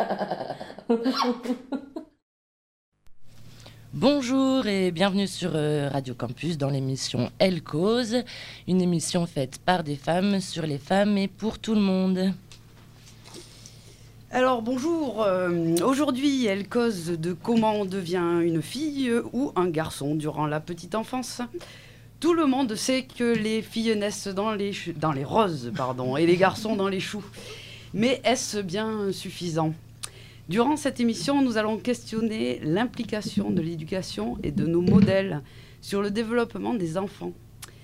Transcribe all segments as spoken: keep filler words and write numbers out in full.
Bonjour et bienvenue sur euh, Radio Campus dans l'émission Elle Cause, une émission faite par des femmes, sur les femmes et pour tout le monde. Alors bonjour, euh, aujourd'hui Elle Cause de comment on devient une fille ou un garçon durant la petite enfance. Tout le monde sait que les filles naissent dans les, ch- dans les roses pardon, et les garçons dans les choux. Mais est-ce bien suffisant ? Durant cette émission, nous allons questionner l'implication de l'éducation et de nos modèles sur le développement des enfants.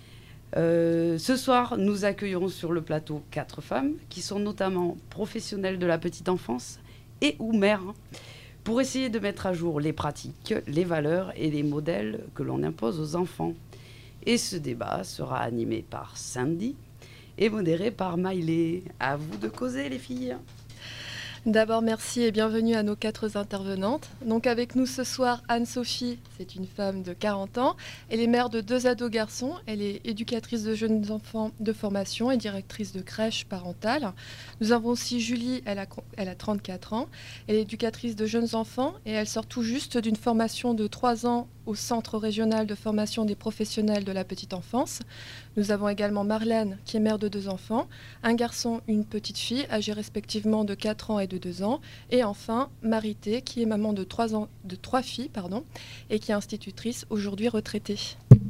Euh, ce soir, nous accueillons sur le plateau quatre femmes qui sont notamment professionnelles de la petite enfance et ou mères pour essayer de mettre à jour les pratiques, les valeurs et les modèles que l'on impose aux enfants. Et ce débat sera animé par Sandy et modéré par Maïlé. À vous de causer, les filles. D'abord, merci et bienvenue à nos quatre intervenantes. Donc avec nous ce soir, Anne-Sophie, c'est une femme de quarante ans. Elle est mère de deux ados garçons. Elle est éducatrice de jeunes enfants de formation et directrice de crèche parentale. Nous avons aussi Julie, elle a, elle a trente-quatre ans. Elle est éducatrice de jeunes enfants et elle sort tout juste d'une formation de trois ans au Centre régional de formation des professionnels de la petite enfance. Nous avons également Marlène, qui est mère de deux enfants, un garçon, une petite fille, âgés respectivement de quatre ans et de deux ans. Et enfin, Marité, qui est maman de trois, ans, de trois filles pardon, et qui est institutrice, aujourd'hui retraitée.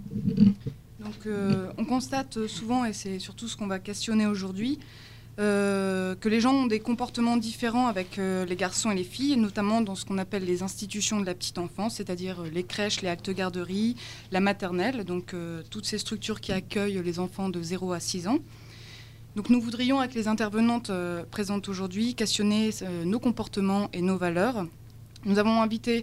Donc, euh, on constate souvent, et c'est surtout ce qu'on va questionner aujourd'hui, euh, que les gens ont des comportements différents avec euh, les garçons et les filles, notamment dans ce qu'on appelle les institutions de la petite enfance, c'est-à-dire les crèches, les actes garderies, la maternelle, donc euh, toutes ces structures qui accueillent les enfants de zéro à six ans. Donc nous voudrions, avec les intervenantes euh, présentes aujourd'hui, questionner euh, nos comportements et nos valeurs. Nous avons invité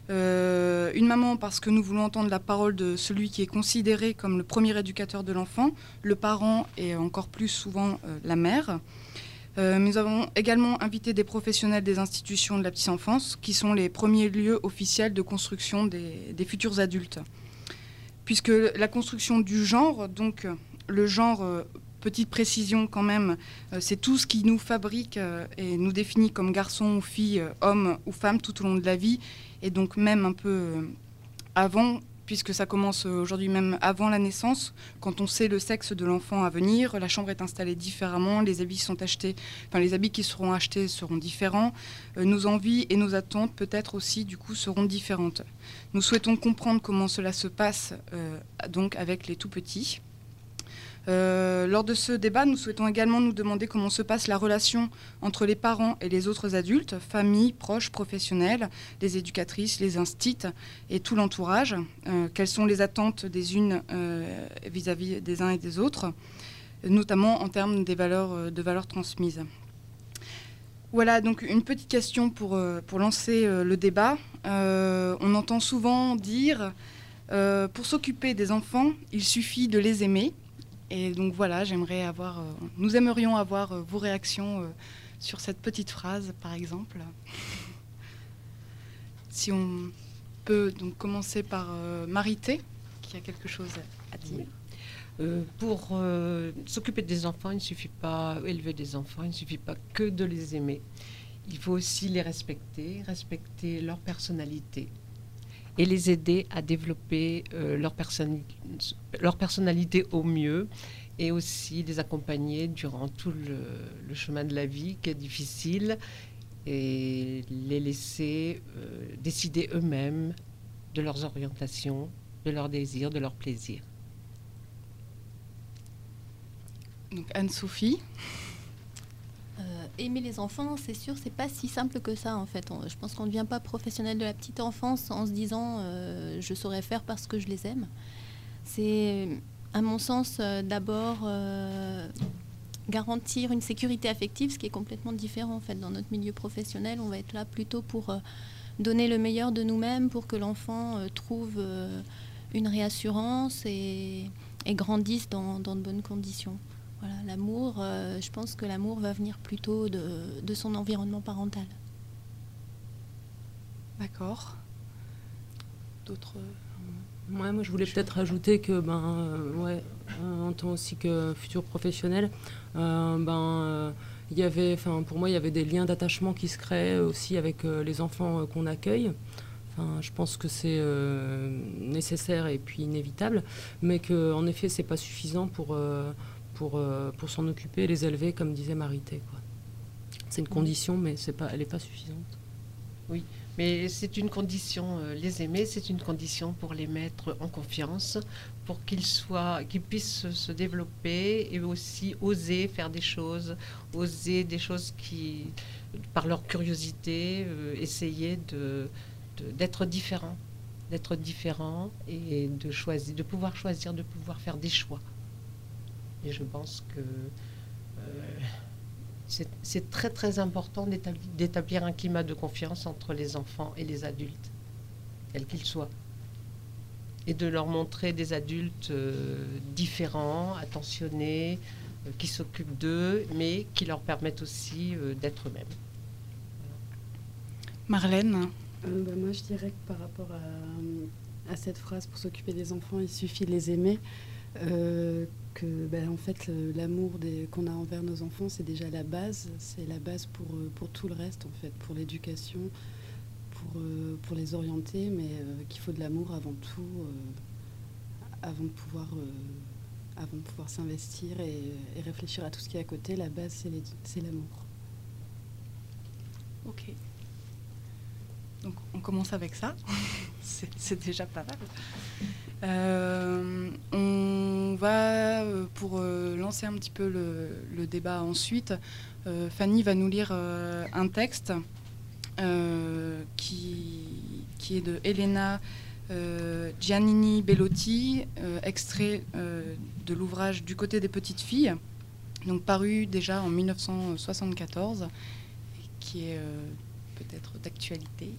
euh, une maman parce que nous voulons entendre la parole de celui qui est considéré comme le premier éducateur de l'enfant, le parent et encore plus souvent euh, la mère. Euh, nous avons également invité des professionnels des institutions de la petite enfance, qui sont les premiers lieux officiels de construction des, des futurs adultes. Puisque la construction du genre, donc le genre... Euh, Petite précision quand même, euh, c'est tout ce qui nous fabrique euh, et nous définit comme garçon ou fille, euh, homme ou femme tout au long de la vie, et donc même un peu euh, avant, puisque ça commence euh, aujourd'hui même avant la naissance, quand on sait le sexe de l'enfant à venir, la chambre est installée différemment, les habits sont achetés, enfin les habits qui seront achetés seront différents, euh, nos envies et nos attentes peut-être aussi du coup seront différentes. Nous souhaitons comprendre comment cela se passe euh, donc avec les tout petits. Euh, lors de ce débat, nous souhaitons également nous demander comment se passe la relation entre les parents et les autres adultes, familles, proches, professionnels, les éducatrices, les instits et tout l'entourage. Euh, quelles sont les attentes des unes euh, vis-à-vis des uns et des autres, notamment en termes des valeurs, de valeurs transmises. Voilà, donc une petite question pour, pour lancer le débat. Euh, on entend souvent dire euh, pour s'occuper des enfants, il suffit de les aimer. Et donc voilà, j'aimerais avoir, euh, nous aimerions avoir euh, vos réactions euh, sur cette petite phrase, par exemple. Si on peut donc commencer par euh, Marité, qui a quelque chose à dire. Oui. Euh, pour euh, s'occuper des enfants, il ne suffit pas élever des enfants, il ne suffit pas que de les aimer. Il faut aussi les respecter, respecter leur personnalité et les aider à développer euh, leur, personnali- leur personnalité au mieux, et aussi les accompagner durant tout le, le chemin de la vie qui est difficile, et les laisser euh, décider eux-mêmes de leurs orientations, de leurs désirs, de leurs plaisirs. Donc Anne-Sophie. Euh, aimer les enfants, c'est sûr, c'est pas si simple que ça en fait. On, je pense qu'on ne devient pas professionnel de la petite enfance en se disant euh, je saurais faire parce que je les aime. C'est, à mon sens, euh, d'abord euh, garantir une sécurité affective, ce qui est complètement différent en fait. Dans notre milieu professionnel, on va être là plutôt pour euh, donner le meilleur de nous-mêmes, pour que l'enfant euh, trouve euh, une réassurance et, et grandisse dans, dans de bonnes conditions. Voilà, l'amour, euh, je pense que l'amour va venir plutôt de, de son environnement parental. D'accord. D'autres Ouais, moi, je voulais peut-être rajouter que, ben, euh, ouais, en tant aussi que futur professionnel, euh, ben, euh, il y avait, enfin, pour moi, il y avait des liens d'attachement qui se créaient aussi avec euh, les enfants euh, qu'on accueille. Enfin, je pense que c'est euh, nécessaire et puis inévitable, mais qu'en effet, c'est pas suffisant pour, euh, pour, euh, pour s'en occuper et les élever, comme disait Marité, quoi. C'est une condition, mais c'est pas, elle n'est pas suffisante. Oui, mais c'est une condition, euh, les aimer, c'est une condition pour les mettre en confiance, pour qu'ils soient, qu'ils puissent se développer et aussi oser faire des choses, oser des choses qui, par leur curiosité, euh, essayer de, de, d'être différents, d'être différents et de choisir, de pouvoir choisir, de pouvoir faire des choix. Et je pense que euh, c'est, c'est très très important d'établir, d'établir un climat de confiance entre les enfants et les adultes, quels qu'ils soient. Et de leur montrer des adultes euh, différents, attentionnés, euh, qui s'occupent d'eux, mais qui leur permettent aussi euh, d'être eux-mêmes. Marlène? euh, bah, Moi, je dirais que par rapport à, à cette phrase, pour s'occuper des enfants, il suffit de les aimer, euh, que bah, en fait, le, l'amour des, qu'on a envers nos enfants, c'est déjà la base, c'est la base pour, pour tout le reste, en fait, pour l'éducation, Pour, euh, pour les orienter, mais euh, qu'il faut de l'amour avant tout, euh, avant, de pouvoir, euh, avant de pouvoir s'investir et, et réfléchir à tout ce qui est à côté. La base, c'est, les, c'est l'amour. Ok. Donc on commence avec ça, c'est, c'est déjà pas mal. Euh, on va, euh, pour euh, lancer un petit peu le, le débat ensuite, euh, Fanny va nous lire euh, un texte Euh, qui, qui est de Elena euh, Giannini Bellotti, euh, extrait euh, de l'ouvrage Du côté des petites filles, donc paru déjà en dix-neuf cent soixante-quatorze, et qui est euh, peut-être d'actualité.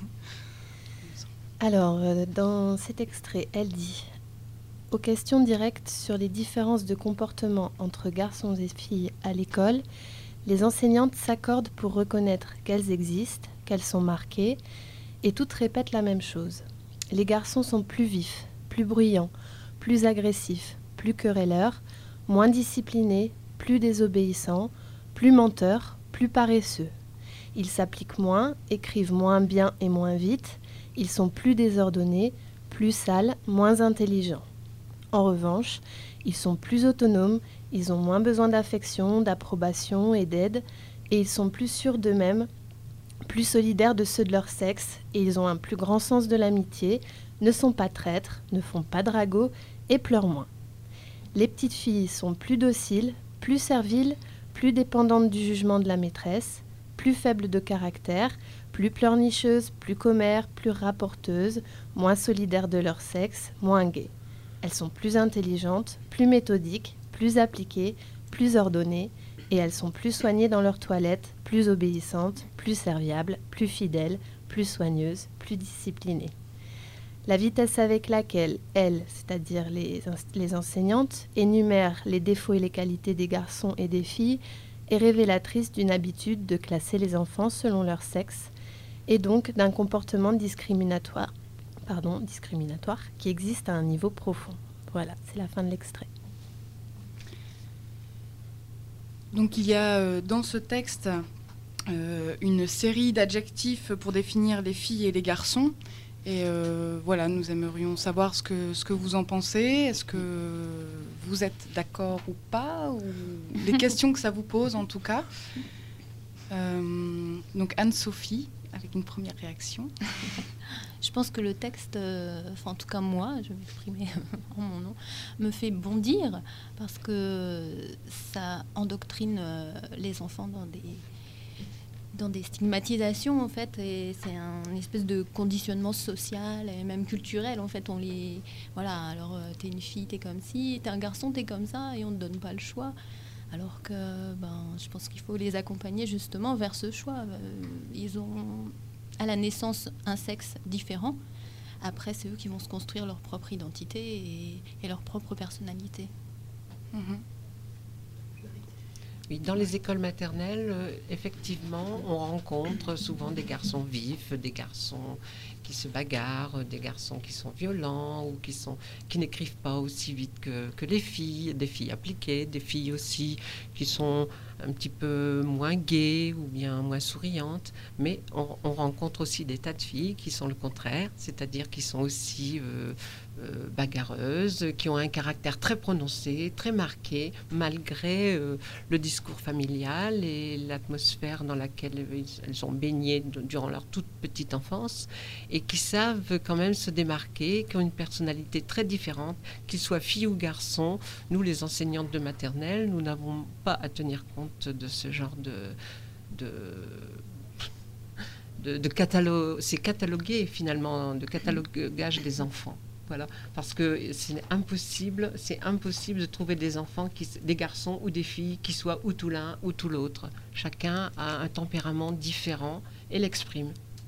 Alors, euh, dans cet extrait, elle dit « Aux questions directes sur les différences de comportement entre garçons et filles à l'école, les enseignantes s'accordent pour reconnaître qu'elles existent, qu'elles sont marquées, et toutes répètent la même chose. Les garçons sont plus vifs, plus bruyants, plus agressifs, plus querelleurs, moins disciplinés, plus désobéissants, plus menteurs, plus paresseux. Ils s'appliquent moins, écrivent moins bien et moins vite, ils sont plus désordonnés, plus sales, moins intelligents. En revanche, ils sont plus autonomes, ils ont moins besoin d'affection, d'approbation et d'aide, et ils sont plus sûrs d'eux-mêmes, plus solidaires de ceux de leur sexe, et ils ont un plus grand sens de l'amitié, ne sont pas traîtres, ne font pas dragot et pleurent moins. Les petites filles sont plus dociles, plus serviles, plus dépendantes du jugement de la maîtresse, plus faibles de caractère, plus pleurnicheuses, plus commères, plus rapporteuses, moins solidaires de leur sexe, moins gaies. Elles sont plus intelligentes, plus méthodiques, plus appliquées, plus ordonnées, et elles sont plus soignées dans leur toilette, plus obéissantes, plus serviables, plus fidèles, plus soigneuses, plus disciplinées. La vitesse avec laquelle elles, c'est-à-dire les, les enseignantes, énumèrent les défauts et les qualités des garçons et des filles est révélatrice d'une habitude de classer les enfants selon leur sexe et donc d'un comportement discriminatoire, pardon, discriminatoire qui existe à un niveau profond. Voilà, c'est la fin de l'extrait. Donc il y a euh, dans ce texte euh, une série d'adjectifs pour définir les filles et les garçons. Et euh, voilà, nous aimerions savoir ce que, ce que vous en pensez. Est-ce que vous êtes d'accord ou pas, ou les questions que ça vous pose en tout cas. Euh, donc Anne-Sophie, avec une première réaction. Je pense que le texte, euh, enfin en tout cas moi, je vais m'exprimer en mon nom, me fait bondir parce que ça endoctrine euh, les enfants dans des, dans des stigmatisations en fait, et c'est un une espèce de conditionnement social et même culturel en fait. On les, voilà, alors euh, t'es une fille, t'es comme ci, t'es un garçon, t'es comme ça, et on ne donne pas le choix. Alors que, ben, je pense qu'il faut les accompagner justement vers ce choix. Ils ont à la naissance un sexe différent. Après, c'est eux qui vont se construire leur propre identité et, et leur propre personnalité. Mmh. Oui, dans les écoles maternelles, euh, effectivement, on rencontre souvent des garçons vifs, des garçons qui se bagarrent, des garçons qui sont violents ou qui, sont, qui n'écrivent pas aussi vite que, que les filles, des filles appliquées, des filles aussi qui sont un petit peu moins gaies ou bien moins souriantes. Mais on, on rencontre aussi des tas de filles qui sont le contraire, c'est-à-dire qui sont aussi euh, euh, bagarreuses, qui ont un caractère très prononcé, très marqué, malgré euh, le discours familial et l'atmosphère dans laquelle elles ont baigné durant leur toute petite enfance, et qui savent quand même se démarquer, qui ont une personnalité très différente, qu'ils soient filles ou garçons. Nous, les enseignantes de maternelle, nous n'avons pas à tenir compte de ce genre de... de de, de catalogue, c'est catalogué finalement, de catalogage des enfants. Voilà, parce que c'est impossible, c'est impossible de trouver des enfants, qui, des garçons ou des filles qui soient ou tout l'un ou tout l'autre. Chacun a un tempérament différent et l'exprime.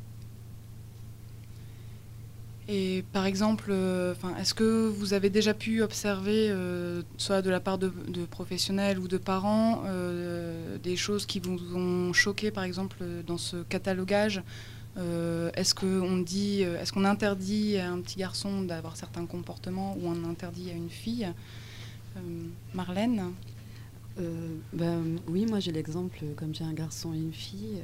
Et par exemple, euh, est-ce que vous avez déjà pu observer, euh, soit de la part de, de professionnels ou de parents, euh, des choses qui vous ont choqué, par exemple, dans ce catalogage? euh, Est-ce qu'on dit, est-ce qu'on interdit à un petit garçon d'avoir certains comportements ou on interdit à une fille? euh, Marlène? Euh, ben, oui, moi j'ai l'exemple, comme j'ai un garçon et une fille,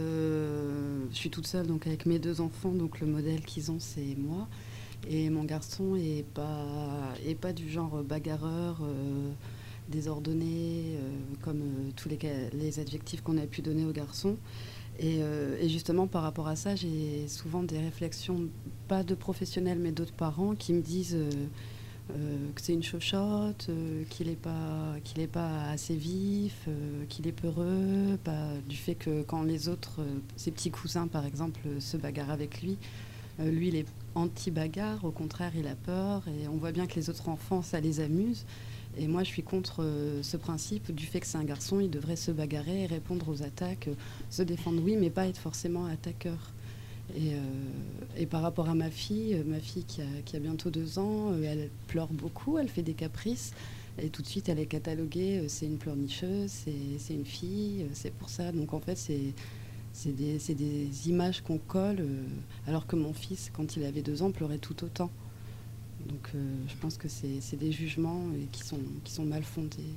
euh, je suis toute seule donc avec mes deux enfants, donc le modèle qu'ils ont c'est moi, et mon garçon est pas, est pas du genre bagarreur, euh, désordonné, euh, comme euh, tous les, les adjectifs qu'on a pu donner aux garçons. Et, euh, et justement par rapport à ça, j'ai souvent des réflexions, pas de professionnels mais d'autres parents qui me disent... Euh, Euh, que c'est une chochotte, euh, qu'il n'est pas, qu'il est pas assez vif, euh, qu'il est peureux, pas, du fait que quand les autres, euh, ses petits cousins par exemple, euh, se bagarrent avec lui, euh, lui il est anti-bagarre, au contraire il a peur, et on voit bien que les autres enfants ça les amuse. Et moi je suis contre euh, ce principe du fait que c'est un garçon, il devrait se bagarrer, répondre aux attaques, euh, se défendre oui, mais pas être forcément attaqueur. Et, euh, et par rapport à ma fille, ma fille qui a, qui a bientôt deux ans, euh, elle pleure beaucoup, elle fait des caprices, et tout de suite elle est cataloguée, euh, c'est une pleurnicheuse, c'est, c'est une fille, euh, c'est pour ça. Donc en fait c'est, c'est, des, c'est des images qu'on colle, euh, alors que mon fils, quand il avait deux ans, pleurait tout autant. Donc euh, je pense que c'est, c'est des jugements euh, qui, sont, qui sont mal fondés.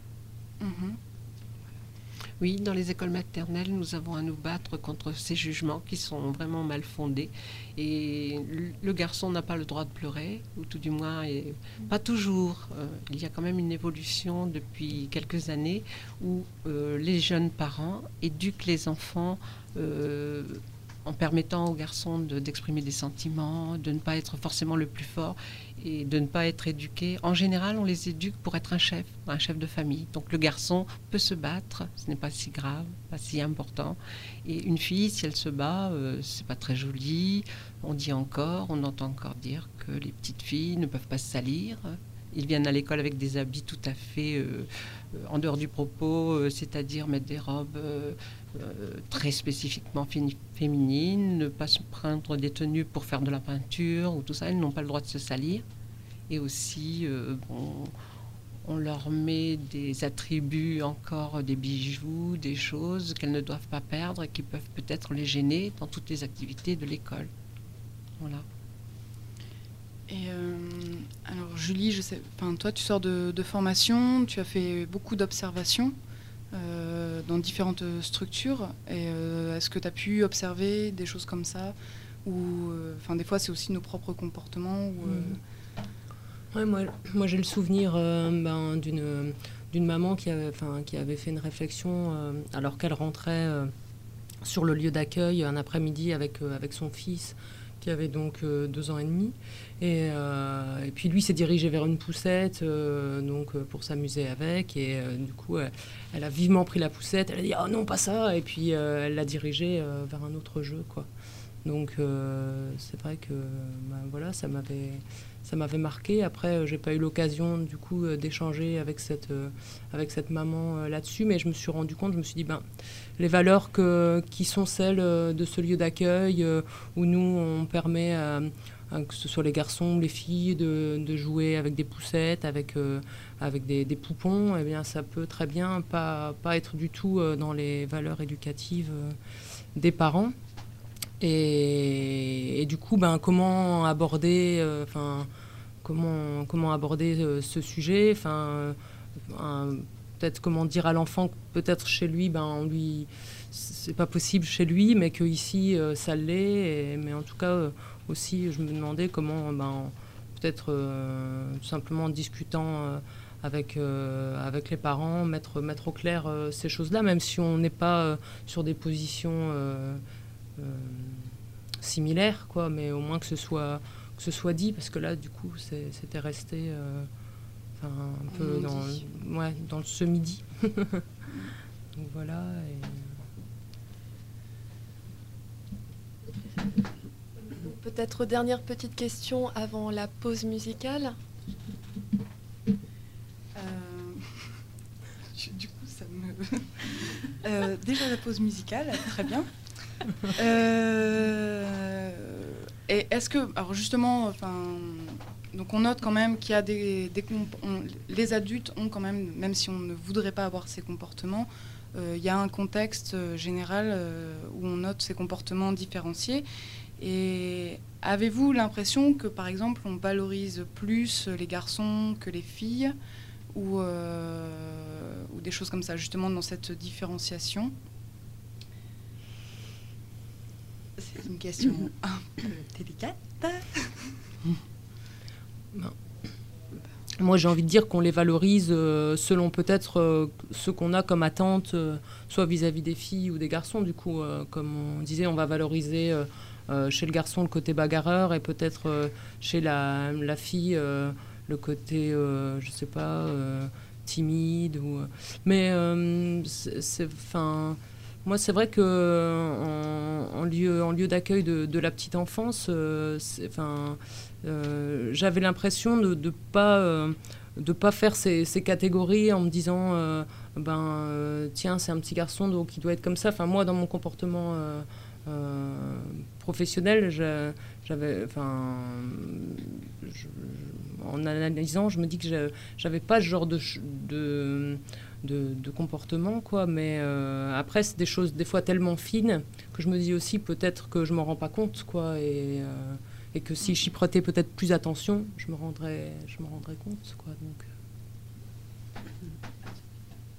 Mmh. Oui, dans les écoles maternelles, nous avons à nous battre contre ces jugements qui sont vraiment mal fondés. Et le garçon n'a pas le droit de pleurer, ou tout du moins, et pas toujours. Euh, il y a quand même une évolution depuis quelques années où euh, les jeunes parents éduquent les enfants euh, en permettant aux garçons de, d'exprimer des sentiments, de ne pas être forcément le plus fort et de ne pas être éduqués. En général, on les éduque pour être un chef, un chef de famille. Donc le garçon peut se battre, ce n'est pas si grave, pas si important. Et une fille, si elle se bat, euh, c'est pas très joli. On dit encore, on entend encore dire que les petites filles ne peuvent pas se salir. Ils viennent à l'école avec des habits tout à fait euh, en dehors du propos, euh, c'est-à-dire mettre des robes euh, euh, très spécifiquement fini- féminines, ne pas se prendre des tenues pour faire de la peinture ou tout ça. Elles n'ont pas le droit de se salir. Et aussi, euh, bon, on leur met des attributs, encore des bijoux, des choses qu'elles ne doivent pas perdre et qui peuvent peut-être les gêner dans toutes les activités de l'école. Voilà. Et euh, alors Julie, je sais, toi tu sors de, de formation, tu as fait beaucoup d'observations euh, dans différentes structures. Et euh, est-ce que tu as pu observer des choses comme ça? Ou euh, des fois c'est aussi nos propres comportements ou, euh... ouais, moi, moi j'ai le souvenir euh, ben, d'une, d'une maman qui avait, qui avait fait une réflexion euh, alors qu'elle rentrait euh, sur le lieu d'accueil un après-midi avec, euh, avec son fils qui avait donc euh, deux ans et demi. Et, euh, et puis lui s'est dirigé vers une poussette euh, donc, euh, pour s'amuser avec. Et euh, du coup, elle, elle a vivement pris la poussette. Elle a dit « Ah non, pas ça !» Et puis euh, elle l'a dirigé euh, vers un autre jeu, quoi. Donc euh, c'est vrai que ben, voilà, ça m'avait, ça m'avait marqué. Après, euh, j'ai pas eu l'occasion du coup euh, d'échanger avec cette, euh, avec cette maman euh, là-dessus, mais je me suis rendu compte, je me suis dit ben les valeurs que, qui sont celles euh, de ce lieu d'accueil euh, où nous on permet euh, euh, que ce soit les garçons ou les filles, de, de jouer avec des poussettes, avec, euh, avec des, des poupons, eh bien, ça peut très bien pas, pas être du tout euh, dans les valeurs éducatives euh, des parents. Et, et du coup, ben, comment aborder, euh, enfin, comment, comment aborder euh, ce sujet, enfin, euh, peut-être comment dire à l'enfant que peut-être chez lui, ben, on lui, c'est pas possible chez lui, mais qu'ici, euh, ça l'est. Et, mais en tout cas, euh, aussi, je me demandais comment, ben, peut-être euh, tout simplement en discutant euh, avec, euh, avec les parents, mettre, mettre au clair euh, ces choses-là, même si on n'est pas euh, sur des positions euh, euh, similaires, quoi, mais au moins que ce soit, que ce soit dit, parce que là, du coup, c'est, c'était resté euh, enfin, un peu dans, ouais, dans le ce-midi. Donc voilà. Et... Peut-être dernière petite question avant la pause musicale. Euh, du coup, ça me... euh, déjà la pause musicale, très bien. Euh, et est-ce que, alors justement, enfin, donc on note quand même qu'il y a des, des comp- on, les adultes ont quand même, même si on ne voudrait pas avoir ces comportements, euh, il y a un contexte euh, général euh, où on note ces comportements différenciés. Et avez-vous l'impression que, par exemple, on valorise plus les garçons que les filles, ou, euh, ou des choses comme ça, justement, dans cette différenciation ? C'est une question un peu délicate. Moi, j'ai envie de dire qu'on les valorise euh, selon peut-être euh, ce qu'on a comme attente, euh, soit vis-à-vis des filles ou des garçons. Du coup, euh, comme on disait, on va valoriser euh, euh, chez le garçon le côté bagarreur et peut-être euh, chez la, la fille euh, le côté, euh, je sais pas, euh, timide. Ou, euh, mais euh, c'est, c'est, 'fin, moi, c'est vrai que en, en lieu, en lieu d'accueil de, de la petite enfance, euh, enfin, euh, j'avais l'impression de ne pas, euh, de pas faire ces, ces catégories en me disant, euh, ben, euh, tiens, c'est un petit garçon, donc il doit être comme ça. Enfin, moi, dans mon comportement euh, euh, professionnel, je, j'avais, enfin, je, en analysant, je me dis que je, j'avais pas ce genre de, de De, de comportement, quoi, mais euh, après c'est des choses des fois tellement fines que je me dis aussi peut-être que je m'en rends pas compte, quoi, et, euh, et que si j'y prêtais peut-être plus attention, je me rendrais, je me rendrais compte, quoi, donc. Anne-Sophie ?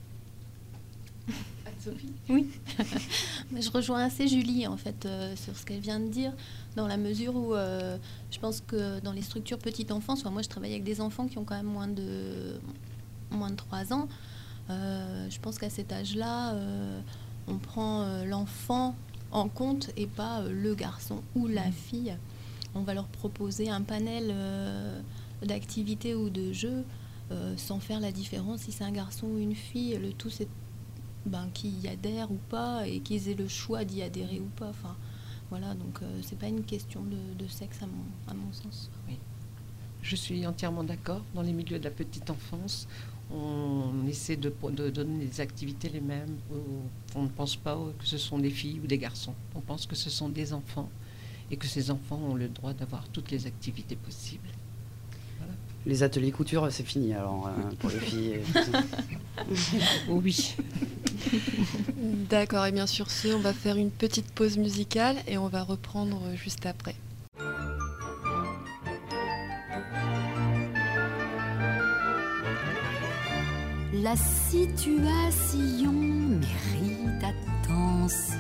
Oui, je rejoins assez Julie en fait euh, sur ce qu'elle vient de dire, dans la mesure où euh, je pense que dans les structures petite enfance, enfin, moi je travaille avec des enfants qui ont quand même moins de moins de trois ans. Euh, je pense qu'à cet âge-là, euh, on prend euh, l'enfant en compte et pas euh, le garçon ou la fille. On va leur proposer un panel euh, d'activités ou de jeux euh, sans faire la différence si c'est un garçon ou une fille. Le tout, c'est ben, qu'ils y adhèrent ou pas et qu'ils aient le choix d'y adhérer ou pas. Enfin, voilà, donc euh, c'est pas une question de, de sexe à mon, à mon sens. Oui. Je suis entièrement d'accord. Dans les milieux de la petite enfance, on essaie de, de donner des activités les mêmes. On ne pense pas que ce sont des filles ou des garçons. On pense que ce sont des enfants et que ces enfants ont le droit d'avoir toutes les activités possibles. Voilà. Les ateliers couture, c'est fini alors euh, pour les filles. Oui. D'accord, et bien sur ce, on va faire une petite pause musicale et on va reprendre juste après. La situation mérite attention.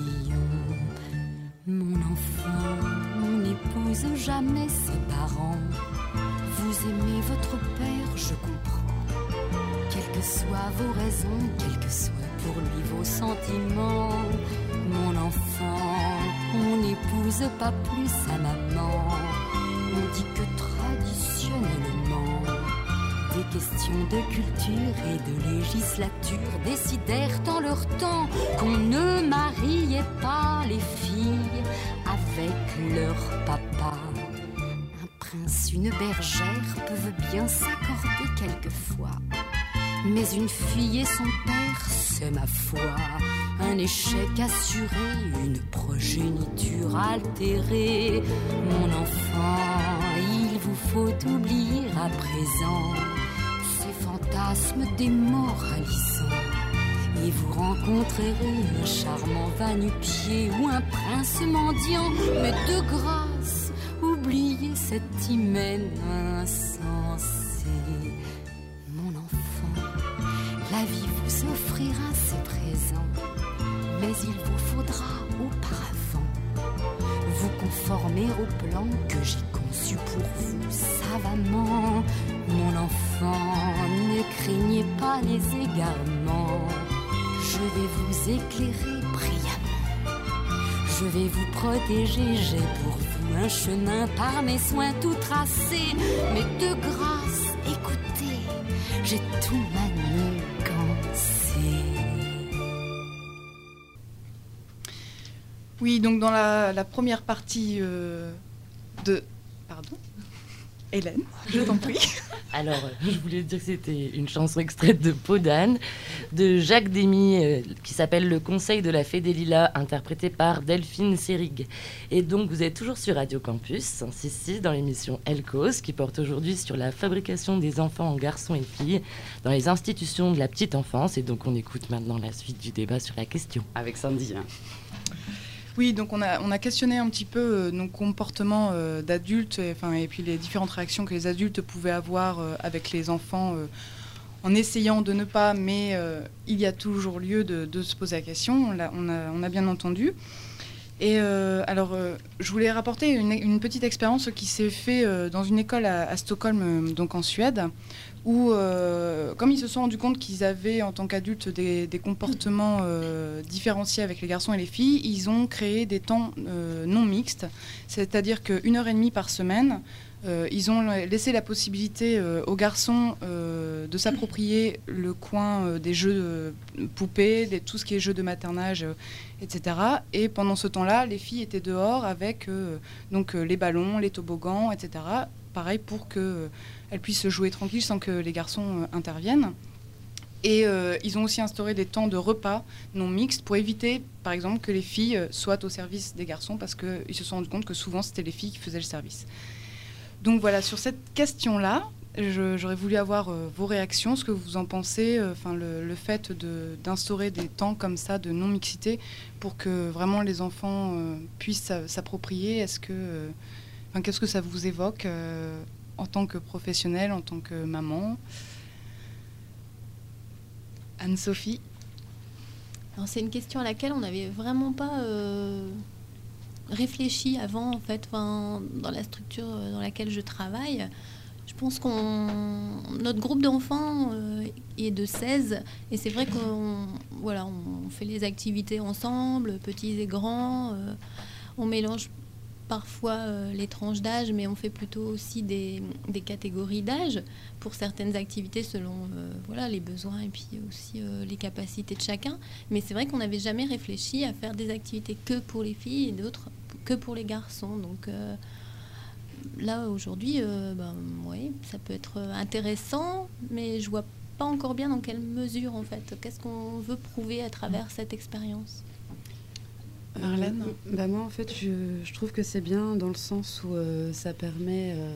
Mon enfant, on n'épouse jamais ses parents. Vous aimez votre père, je comprends. Quelles que soient vos raisons, quels que soient pour lui vos sentiments. Mon enfant, on n'épouse pas plus sa maman. On dit que traditionnellement, des questions de culture et de législature décidèrent en leur temps qu'on ne mariait pas les filles avec leur papa. Un prince, une bergère peuvent bien s'accorder quelquefois, mais une fille et son père, c'est ma foi un échec assuré, une progéniture altérée. Mon enfant, il vous faut oublier à présent ces fantasmes démoralisants. Et vous rencontrerez un charmant va-nu-pied ou un prince mendiant. Mais de grâce, oubliez cet hymen insensé. Mon enfant, la vie vous offrira ses présents, mais il vous faudra auparavant vous conformer au plan que j'ai conçu pour vous savamment. Mon enfant, ne craignez pas les égarements. Je vais vous éclairer brillamment. Je vais vous protéger, j'ai pour vous un chemin par mes soins tout tracé. Mais de grâce, écoutez, j'ai tout manigancé. Oui, donc dans la, la première partie euh, de... Pardon Hélène, je t'en prie. Alors, je voulais dire que c'était une chanson extraite de Peau d'âne, de Jacques Demy, euh, qui s'appelle Le Conseil de la Fée des Lilas, interprété par Delphine Seyrig. Et donc, vous êtes toujours sur Radio Campus, cent six virgule six, dans l'émission Elle Cause, qui porte aujourd'hui sur la fabrication des enfants en garçons et filles dans les institutions de la petite enfance. Et donc, on écoute maintenant la suite du débat sur la question. Avec Sandy. Hein. Oui, donc on a, on a questionné un petit peu euh, nos comportements euh, d'adultes et, enfin, et puis les différentes réactions que les adultes pouvaient avoir euh, avec les enfants euh, en essayant de ne pas, mais euh, il y a toujours lieu de, de se poser la question, on a, on a, on a bien entendu. Et euh, alors, euh, je voulais rapporter une, une petite expérience qui s'est faite euh, dans une école à, à Stockholm, euh, donc en Suède, où, euh, comme ils se sont rendus compte qu'ils avaient, en tant qu'adultes, des, des comportements euh, différenciés avec les garçons et les filles, ils ont créé des temps euh, non mixtes, c'est-à-dire qu'une heure et demie par semaine, euh, ils ont laissé la possibilité euh, aux garçons euh, de s'approprier le coin euh, des jeux de poupées, des, tout ce qui est jeux de maternage, euh, et cetera. Et pendant ce temps-là, les filles étaient dehors avec euh, donc, euh, les ballons, les toboggans, et cetera. Pareil pour que... Euh, elles puissent jouer tranquille sans que les garçons euh, interviennent. Et euh, ils ont aussi instauré des temps de repas non mixtes pour éviter, par exemple, que les filles euh, soient au service des garçons parce qu'ils se sont rendus compte que souvent, c'était les filles qui faisaient le service. Donc voilà, sur cette question-là, je, j'aurais voulu avoir euh, vos réactions, ce que vous en pensez, enfin euh, le, le fait de, d'instaurer des temps comme ça de non-mixité pour que vraiment les enfants euh, puissent s'approprier. Est-ce que, euh, enfin, qu'est-ce que ça vous évoque euh, en tant que professionnelle, en tant que maman? Anne-Sophie? Alors, c'est une question à laquelle on n'avait vraiment pas euh, réfléchi avant, en fait, enfin, dans la structure dans laquelle je travaille. Je pense qu'on notre groupe d'enfants euh, est de seize, et c'est vrai qu'on voilà, on fait les activités ensemble, petits et grands. Euh, on mélange parfois euh, les tranches d'âge, mais on fait plutôt aussi des, des catégories d'âge pour certaines activités selon euh, voilà, les besoins et puis aussi euh, les capacités de chacun. Mais c'est vrai qu'on n'avait jamais réfléchi à faire des activités que pour les filles et d'autres que pour les garçons. Donc euh, là, aujourd'hui, euh, ben, ouais, ça peut être intéressant, mais je vois pas encore bien dans quelle mesure, en fait. Qu'est-ce qu'on veut prouver à travers cette expérience ? Marlène ? euh, bah moi, en fait, je, je trouve que c'est bien dans le sens où euh, ça permet euh,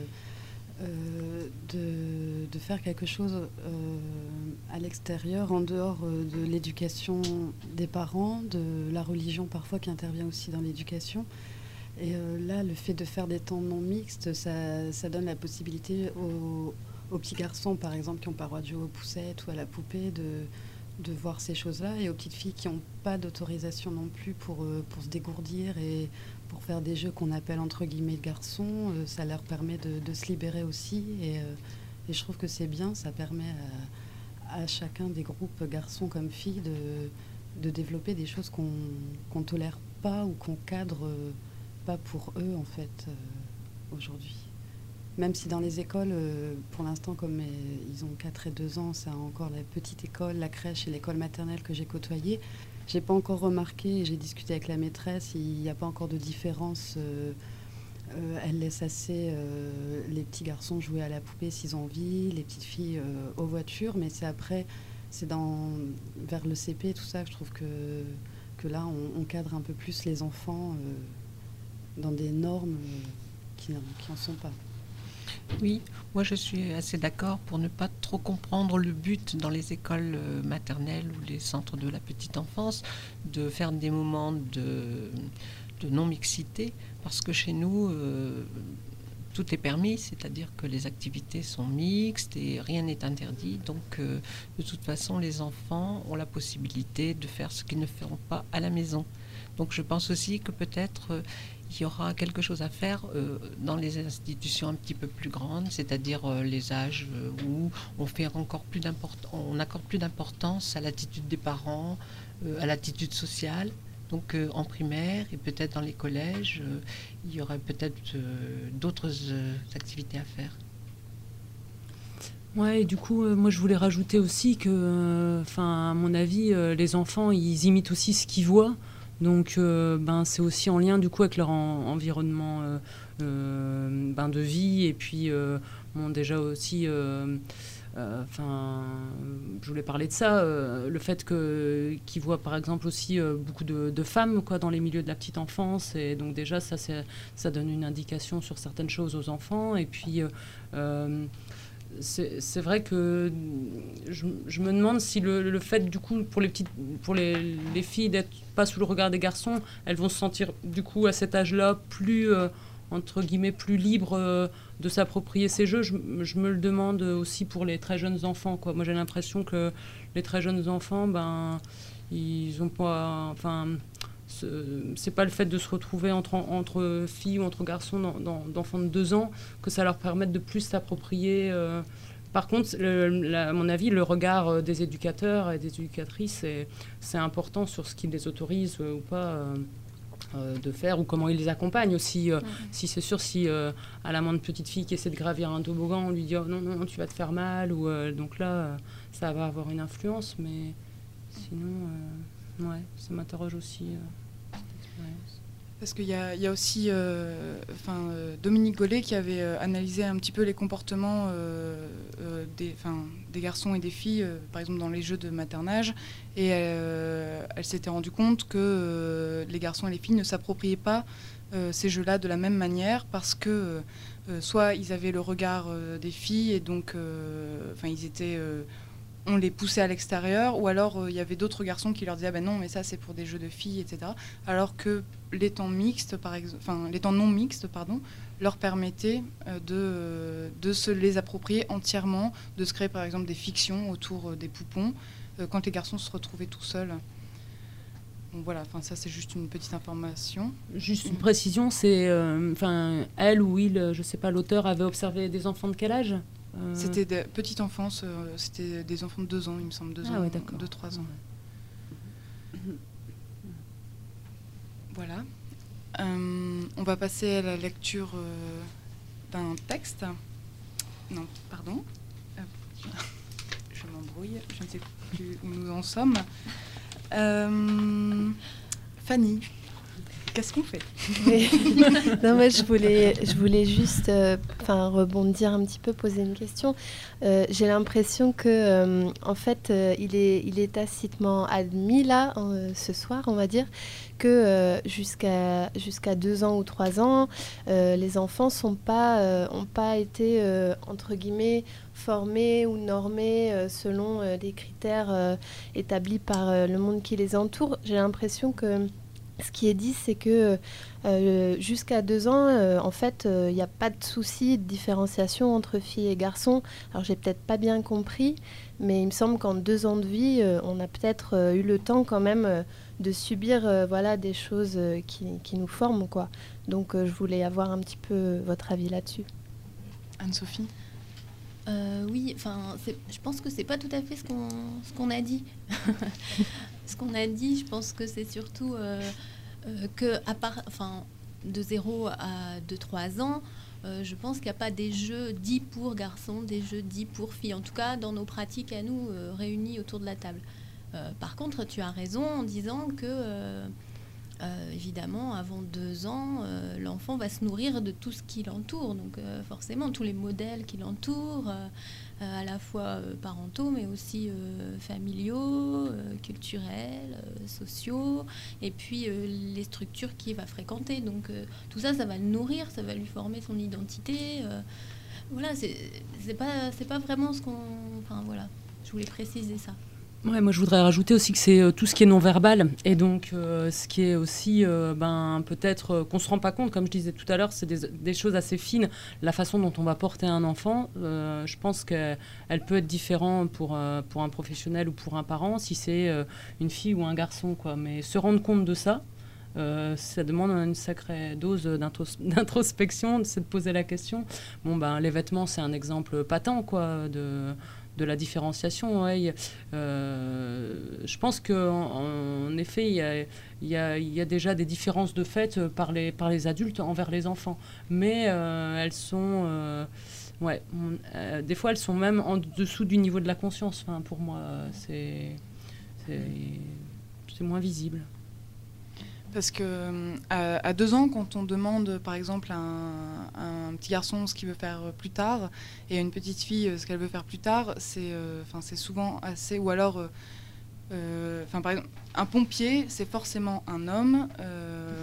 euh, de, de faire quelque chose euh, à l'extérieur, en dehors euh, de l'éducation des parents, de la religion parfois qui intervient aussi dans l'éducation. Et euh, là, le fait de faire des temps non mixtes, ça, ça donne la possibilité aux, aux petits garçons, par exemple, qui n'ont pas le droit de jouer aux poussettes ou à la poupée, de... de voir ces choses-là, et aux petites filles qui n'ont pas d'autorisation non plus pour, euh, pour se dégourdir et pour faire des jeux qu'on appelle entre guillemets garçons, euh, ça leur permet de, de se libérer aussi, et, euh, et je trouve que c'est bien, ça permet à, à chacun des groupes, garçons comme filles, de, de développer des choses qu'on qu'on tolère pas ou qu'on cadre euh, pas pour eux, en fait, euh, aujourd'hui. Même si dans les écoles, euh, pour l'instant, comme euh, ils ont quatre et deux ans, c'est encore la petite école, la crèche et l'école maternelle que j'ai côtoyée. J'ai pas encore remarqué, j'ai discuté avec la maîtresse, il n'y a pas encore de différence. Euh, euh, elle laisse assez euh, les petits garçons jouer à la poupée s'ils ont envie, les petites filles euh, aux voitures, mais c'est après c'est dans, vers le C P, tout ça, je trouve que, que là, on, on cadre un peu plus les enfants euh, dans des normes euh, qui n'en sont pas. Oui, moi je suis assez d'accord pour ne pas trop comprendre le but dans les écoles maternelles ou les centres de la petite enfance de faire des moments de, de non-mixité, parce que chez nous, euh, tout est permis, c'est-à-dire que les activités sont mixtes et rien n'est interdit. Donc, euh, de toute façon, les enfants ont la possibilité de faire ce qu'ils ne feront pas à la maison. Donc, je pense aussi que peut-être euh, il y aura quelque chose à faire euh, dans les institutions un petit peu plus grandes, c'est-à-dire euh, les âges euh, où on fait encore plus d'importance, on accorde plus d'importance à l'attitude des parents, euh, à l'attitude sociale. Donc euh, en primaire et peut-être dans les collèges, euh, il y aurait peut-être euh, d'autres euh, activités à faire. Ouais, et du coup, euh, moi je voulais rajouter aussi que, enfin, à mon avis, euh, les enfants, ils imitent aussi ce qu'ils voient. Donc, euh, ben, c'est aussi en lien du coup avec leur en- environnement euh, euh, ben, de vie. Et puis, euh, bon, déjà aussi, euh, euh, enfin, je voulais parler de ça, euh, le fait que qu'ils voient par exemple aussi euh, beaucoup de, de femmes quoi dans les milieux de la petite enfance. Et donc déjà, ça, c'est, ça donne une indication sur certaines choses aux enfants. Et puis euh, euh, c'est, c'est vrai que je, je me demande si le, le fait, du coup, pour les, petites, pour les, les filles d'être pas sous le regard des garçons, elles vont se sentir, du coup, à cet âge-là, plus, euh, entre guillemets, plus libres euh, de s'approprier ces jeux. Je, je me le demande aussi pour les très jeunes enfants, quoi. Moi, j'ai l'impression que les très jeunes enfants, ben, ils ont pas... Enfin, c'est pas le fait de se retrouver entre, entre filles ou entre garçons dans, dans, d'enfants de deux ans que ça leur permette de plus s'approprier. Euh. Par contre, le, la, à mon avis, le regard des éducateurs et des éducatrices, c'est, c'est important sur ce qu'ils les autorisent euh, ou pas euh, euh, de faire, ou comment ils les accompagnent aussi. Euh, mmh. Si c'est sûr, si euh, à la moindre petite fille qui essaie de gravir un toboggan, on lui dit oh, non, non, tu vas te faire mal, ou, euh, donc là, euh, ça va avoir une influence, mais sinon, euh, ouais, ça m'interroge aussi. Euh. Parce qu'il y a, il y a aussi euh, enfin, euh, Dominique Gollet qui avait euh, analysé un petit peu les comportements euh, euh, des, enfin, des garçons et des filles, euh, par exemple dans les jeux de maternage, et euh, elle s'était rendue compte que euh, les garçons et les filles ne s'appropriaient pas euh, ces jeux-là de la même manière, parce que euh, soit ils avaient le regard euh, des filles et donc euh, enfin, ils étaient... Euh, on les poussait à l'extérieur, ou alors il euh, y avait d'autres garçons qui leur disaient ah ben non mais ça c'est pour des jeux de filles, et cetera. Alors que les temps mixtes, par exemple, enfin les temps non mixtes, pardon, leur permettaient euh, de, de se les approprier entièrement, de se créer par exemple des fictions autour euh, des poupons euh, quand les garçons se retrouvaient tout seuls. Donc voilà, enfin ça c'est juste une petite information. Juste une précision, c'est enfin euh, elle ou il, je sais pas, l'auteur avait observé des enfants de quel âge? Euh... C'était de petite enfance, euh, c'était des enfants de deux ans, il me semble, deux ah ans, ouais, deux, trois ans. Ouais. Voilà. Euh, on va passer à la lecture euh, d'un texte. Non, pardon. Euh, je m'embrouille, je ne sais plus où nous en sommes. Euh, Fanny. Qu'est-ce qu'on fait? Oui. Non, moi, je voulais, je voulais juste euh, rebondir un petit peu, poser une question. Euh, j'ai l'impression que, euh, en fait, euh, il, est, il est tacitement admis, là, euh, ce soir, on va dire, que euh, jusqu'à, jusqu'à deux ans ou trois ans, euh, les enfants n'ont pas, euh, ont pas été, euh, entre guillemets, formés ou normés euh, selon euh, des critères euh, établis par euh, le monde qui les entoure. J'ai l'impression que ce qui est dit, c'est que euh, jusqu'à deux ans, euh, en fait, il euh, n'y a pas de souci de différenciation entre filles et garçons. Alors, j'ai peut-être pas bien compris, mais il me semble qu'en deux ans de vie, euh, on a peut-être euh, eu le temps quand même euh, de subir euh, voilà, des choses euh, qui, qui nous forment, quoi. Donc, euh, je voulais avoir un petit peu votre avis là-dessus. Anne-Sophie? Euh, oui, enfin, je pense que c'est pas tout à fait ce qu'on, ce qu'on a dit. Ce qu'on a dit, je pense que c'est surtout euh, euh, que à part, enfin, de zéro à deux trois ans, euh, je pense qu'il n'y a pas des jeux dits pour garçons, des jeux dits pour filles. En tout cas, dans nos pratiques à nous euh, réunis autour de la table. Euh, par contre, tu as raison en disant que euh, Euh, évidemment, avant deux ans, euh, l'enfant va se nourrir de tout ce qui l'entoure. Donc euh, forcément, tous les modèles qui l'entourent, euh, euh, à la fois euh, parentaux, mais aussi euh, familiaux, euh, culturels, euh, sociaux, et puis euh, les structures qu'il va fréquenter. Donc euh, tout ça, ça va le nourrir, ça va lui former son identité. Euh, voilà, c'est, c'est pas, c'est pas vraiment ce qu'on... Enfin voilà, je voulais préciser ça. Ouais, moi je voudrais rajouter aussi que c'est euh, tout ce qui est non-verbal et donc euh, ce qui est aussi euh, ben, peut-être euh, qu'on ne se rend pas compte, comme je disais tout à l'heure, c'est des, des choses assez fines. La façon dont on va porter un enfant, euh, je pense qu'elle peut être différente pour, euh, pour un professionnel ou pour un parent, si c'est euh, une fille ou un garçon, quoi. Mais se rendre compte de ça, euh, ça demande une sacrée dose d'intros- d'introspection, c'est de poser la question. Bon, ben, les vêtements, c'est un exemple patent, quoi, de... de la différenciation, ouais. Euh, je pense qu'en en effet, il y a, il y, a, il y a déjà des différences de fait par les, par les adultes envers les enfants. Mais euh, elles sont... Euh, ouais, on, euh, des fois, elles sont même en dessous du niveau de la conscience. Enfin, pour moi, c'est, c'est, c'est moins visible. Parce que à, à deux ans, quand on demande par exemple à un, à un petit garçon ce qu'il veut faire plus tard et à une petite fille ce qu'elle veut faire plus tard, c'est, euh, c'est souvent assez... Ou alors, euh, par exemple, un pompier, c'est forcément un homme. Euh,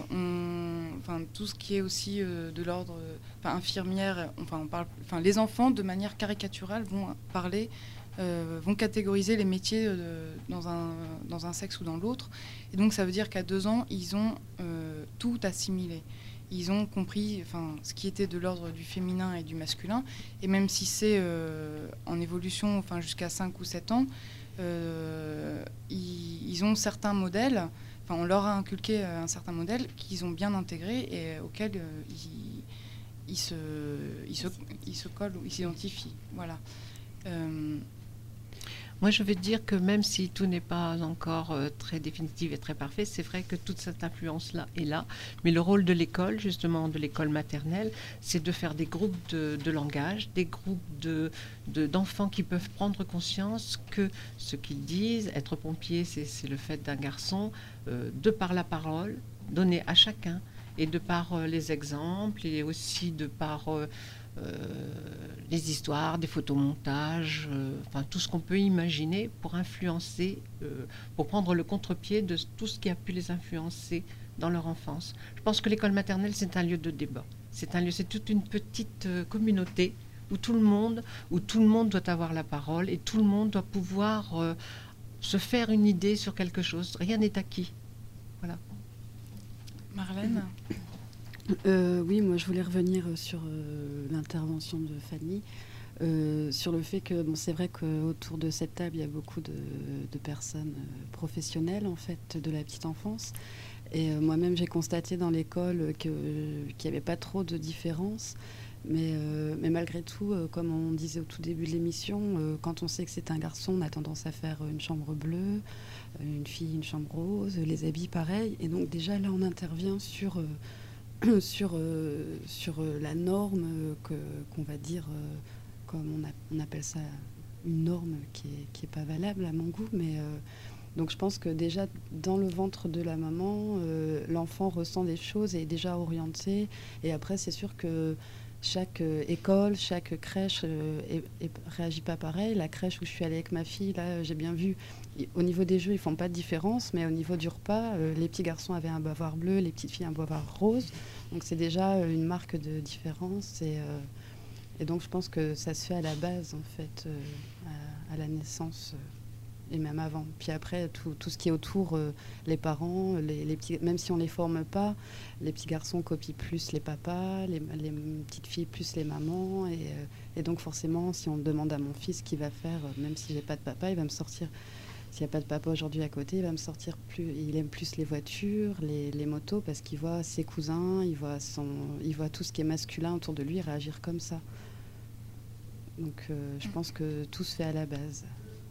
on, tout ce qui est aussi euh, de l'ordre... Enfin, infirmière, enfin, on parle, les enfants, de manière caricaturale, vont parler... Euh, vont catégoriser les métiers euh, dans, un, dans un sexe ou dans l'autre. Et donc ça veut dire qu'à deux ans, ils ont euh, tout assimilé. Ils ont compris ce qui était de l'ordre du féminin et du masculin. Et même si c'est euh, en évolution jusqu'à cinq ou sept ans, euh, ils, ils ont certains modèles, on leur a inculqué un certain modèle qu'ils ont bien intégré et auquel euh, ils, ils, se, ils, se, ils se collent ou ils s'identifient. Voilà. Euh, Moi, je veux dire que même si tout n'est pas encore euh, très définitif et très parfait, c'est vrai que toute cette influence-là est là. Mais le rôle de l'école, justement, de l'école maternelle, c'est de faire des groupes de, de langage, des groupes de, de, d'enfants qui peuvent prendre conscience que ce qu'ils disent, être pompier, c'est, c'est le fait d'un garçon, euh, de par la parole, donnée à chacun, et de par euh, les exemples, et aussi de par... Euh, Euh, les histoires, des photomontages, euh, enfin tout ce qu'on peut imaginer pour influencer, euh, pour prendre le contre-pied de tout ce qui a pu les influencer dans leur enfance. Je pense que l'école maternelle, c'est un lieu de débat. C'est un lieu, c'est toute une petite euh, communauté où tout le monde, où tout le monde doit avoir la parole et tout le monde doit pouvoir euh, se faire une idée sur quelque chose. Rien n'est acquis. Voilà. Marlène ? Euh, oui, moi je voulais revenir sur euh, l'intervention de Fanny, euh, sur le fait que bon, c'est vrai qu'autour de cette table il y a beaucoup de, de personnes euh, professionnelles en fait de la petite enfance. Et euh, moi-même j'ai constaté dans l'école que, euh, qu'il n'y avait pas trop de différence. Mais, euh, mais malgré tout, euh, comme on disait au tout début de l'émission, euh, quand on sait que c'est un garçon, on a tendance à faire une chambre bleue, une fille une chambre rose, les habits pareil. Et donc déjà là on intervient sur... Euh, sur, euh, sur euh, la norme euh, que, qu'on va dire, euh, comme on, a, on appelle ça une norme qui n'est qui est pas valable à mon goût. Mais, euh, donc je pense que déjà dans le ventre de la maman, euh, l'enfant ressent des choses et est déjà orienté. Et après c'est sûr que chaque euh, école, chaque crèche euh, ne réagit pas pareil. La crèche où je suis allée avec ma fille, là j'ai bien vu, au niveau des jeux ils font pas de différence, mais au niveau du repas, euh, les petits garçons avaient un bavoir bleu, les petites filles un bavoir rose. Donc c'est déjà euh, une marque de différence. Et, euh, et donc je pense que ça se fait à la base en fait, euh, à, à la naissance. Euh, et même avant. Puis après, tout, tout ce qui est autour, euh, les parents, les, les petits, même si on ne les forme pas, les petits garçons copient plus les papas, les, les petites filles plus les mamans. Et, euh, et donc forcément, si on demande à mon fils ce qu'il va faire, euh, même si j'ai pas de papa, il va me sortir... S'il n'y a pas de papa aujourd'hui à côté, il va me sortir plus... Il aime plus les voitures, les, les motos, parce qu'il voit ses cousins, il voit, son, il voit tout ce qui est masculin autour de lui réagir comme ça. Donc euh, je pense que tout se fait à la base.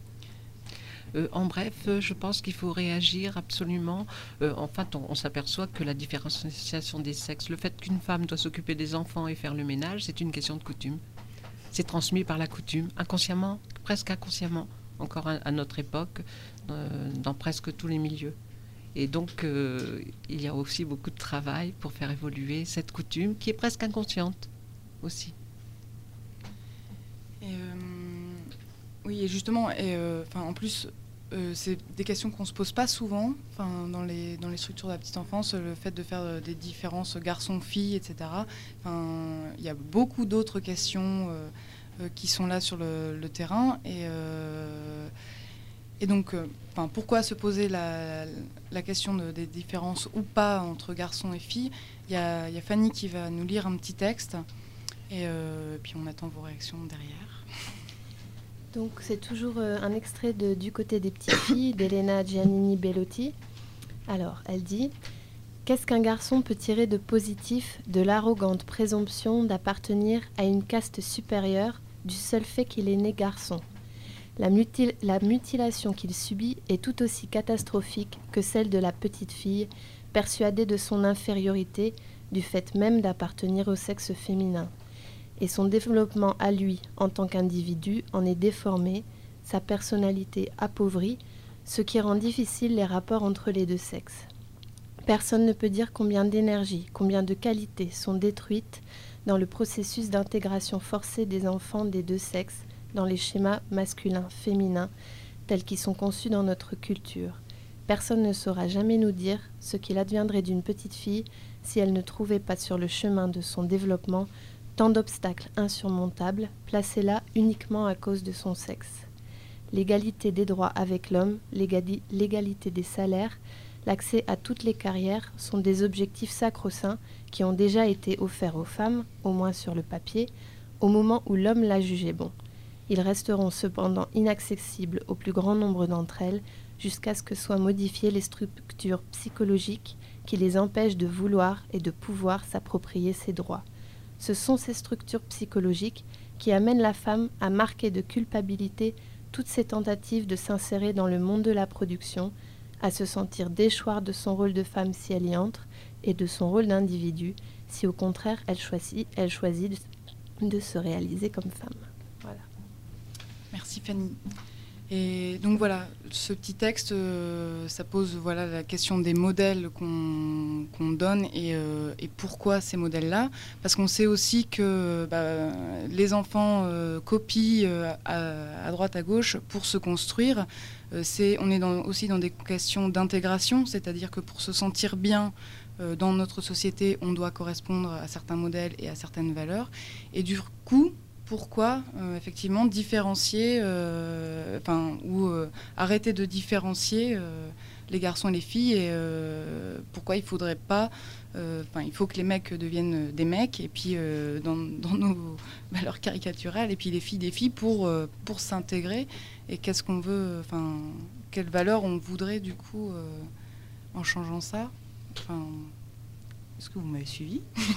Euh, en bref, euh, je pense qu'il faut réagir absolument. Euh, en fait, on, on s'aperçoit que la différenciation des sexes, le fait qu'une femme doit s'occuper des enfants et faire le ménage, c'est une question de coutume. C'est transmis par la coutume, inconsciemment, presque inconsciemment, encore à, à notre époque, euh, dans presque tous les milieux. Et donc, euh, il y a aussi beaucoup de travail pour faire évoluer cette coutume qui est presque inconsciente aussi. Et euh, oui, et justement, et, euh, en plus, euh, c'est des questions qu'on ne se pose pas souvent dans les, dans les structures de la petite enfance, le fait de faire des différences garçons-filles, et cetera. Il y a beaucoup d'autres questions euh, euh, qui sont là sur le, le terrain. Et, euh, et donc, euh, pourquoi se poser la, la question de, des différences ou pas entre garçons et filles? Il y a, y a Fanny qui va nous lire un petit texte. Et euh, puis on attend vos réactions derrière. Donc c'est toujours euh, un extrait de Du côté des petites filles d'Elena Giannini Bellotti. Alors, elle dit « Qu'est-ce qu'un garçon peut tirer de positif de l'arrogante présomption d'appartenir à une caste supérieure du seul fait qu'il est né garçon ? La, mutil- la mutilation qu'il subit est tout aussi catastrophique que celle de la petite fille, persuadée de son infériorité du fait même d'appartenir au sexe féminin. Et son développement à lui, en tant qu'individu, en est déformé, sa personnalité appauvrie, ce qui rend difficile les rapports entre les deux sexes. Personne ne peut dire combien d'énergie, combien de qualités sont détruites dans le processus d'intégration forcée des enfants des deux sexes dans les schémas masculins, féminins, tels qu'ils sont conçus dans notre culture. Personne ne saura jamais nous dire ce qu'il adviendrait d'une petite fille si elle ne trouvait pas sur le chemin de son développement tant d'obstacles insurmontables, placés là uniquement à cause de son sexe. L'égalité des droits avec l'homme, l'égali- l'égalité des salaires, l'accès à toutes les carrières sont des objectifs sacro-saints qui ont déjà été offerts aux femmes, au moins sur le papier, au moment où l'homme l'a jugé bon. Ils resteront cependant inaccessibles au plus grand nombre d'entre elles jusqu'à ce que soient modifiées les structures psychologiques qui les empêchent de vouloir et de pouvoir s'approprier ces droits. Ce sont ces structures psychologiques qui amènent la femme à marquer de culpabilité toutes ses tentatives de s'insérer dans le monde de la production, à se sentir déchoir de son rôle de femme si elle y entre et de son rôle d'individu si au contraire elle choisit, elle choisit de, de se réaliser comme femme. Voilà. Merci Fanny. Et donc voilà, ce petit texte, euh, ça pose voilà, la question des modèles qu'on qu'on donne et, euh, et pourquoi ces modèles-là. Parce qu'on sait aussi que bah, les enfants euh, copient euh, à, à droite, à gauche pour se construire. Euh, c'est, on est dans, aussi dans des questions d'intégration, c'est-à-dire que pour se sentir bien euh, dans notre société, on doit correspondre à certains modèles et à certaines valeurs. Et du coup, pourquoi euh, effectivement différencier, euh, enfin, ou euh, arrêter de différencier euh, les garçons et les filles et euh, pourquoi il faudrait pas, enfin, euh, il faut que les mecs deviennent des mecs et puis euh, dans, dans nos valeurs caricaturales et puis les filles des filles pour euh, pour s'intégrer et qu'est-ce qu'on veut, enfin, quelles valeurs on voudrait du coup euh, en changeant ça. Enfin, est-ce que vous m'avez suivi?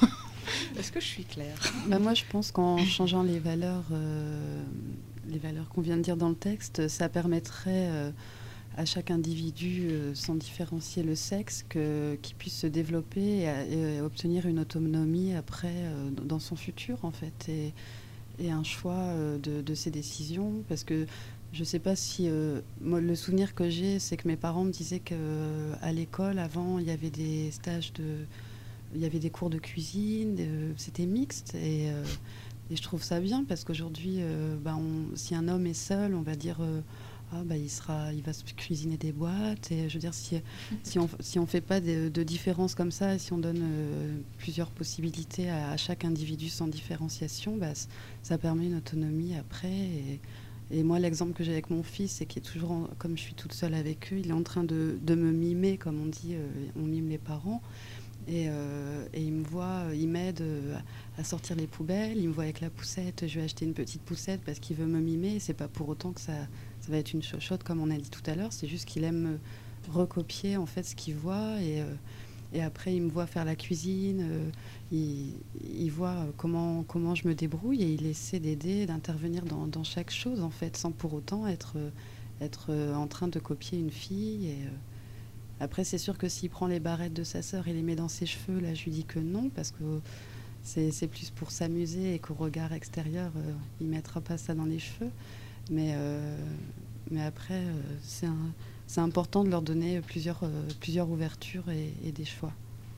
Est-ce que je suis claire? Bah moi, je pense qu'en changeant les valeurs, euh, les valeurs qu'on vient de dire dans le texte, ça permettrait euh, à chaque individu, euh, sans différencier le sexe, que, qu'il puisse se développer et, et obtenir une autonomie après euh, dans son futur, en fait, et, et un choix euh, de, de ses décisions. Parce que je ne sais pas si... Euh, moi, le souvenir que j'ai, c'est que mes parents me disaient qu'à l'école, avant, il y avait des stages de... Il y avait des cours de cuisine, euh, c'était mixte et, euh, et je trouve ça bien parce qu'aujourd'hui, euh, bah on, si un homme est seul, on va dire euh, ah bah il sera, il va se cuisiner des boîtes et je veux dire si si on si on fait pas de, de différence comme ça, si on donne euh, plusieurs possibilités à, à chaque individu sans différenciation, bah ça permet une autonomie après. Et, et moi, l'exemple que j'ai avec mon fils, c'est qu'il est toujours, en, comme je suis toute seule avec eux, il est en train de, de me mimer, comme on dit, euh, on mime les parents. Et, euh, et il me voit, il m'aide à sortir les poubelles, il me voit avec la poussette, je vais acheter une petite poussette parce qu'il veut me mimer. C'est pas pour autant que ça, ça va être une chochotte comme on a dit tout à l'heure, c'est juste qu'il aime recopier en fait ce qu'il voit. Et, euh, et après il me voit faire la cuisine, euh, il, il voit comment, comment je me débrouille et il essaie d'aider, d'intervenir dans, dans chaque chose en fait, sans pour autant être, être en train de copier une fille. Et, euh, Après, c'est sûr que s'il prend les barrettes de sa sœur et les met dans ses cheveux, là, je lui dis que non, parce que c'est, c'est plus pour s'amuser et qu'au regard extérieur, euh, il ne mettra pas ça dans les cheveux. Mais, euh, mais après, euh, c'est un, c'est important de leur donner plusieurs, euh, plusieurs ouvertures et, et des choix.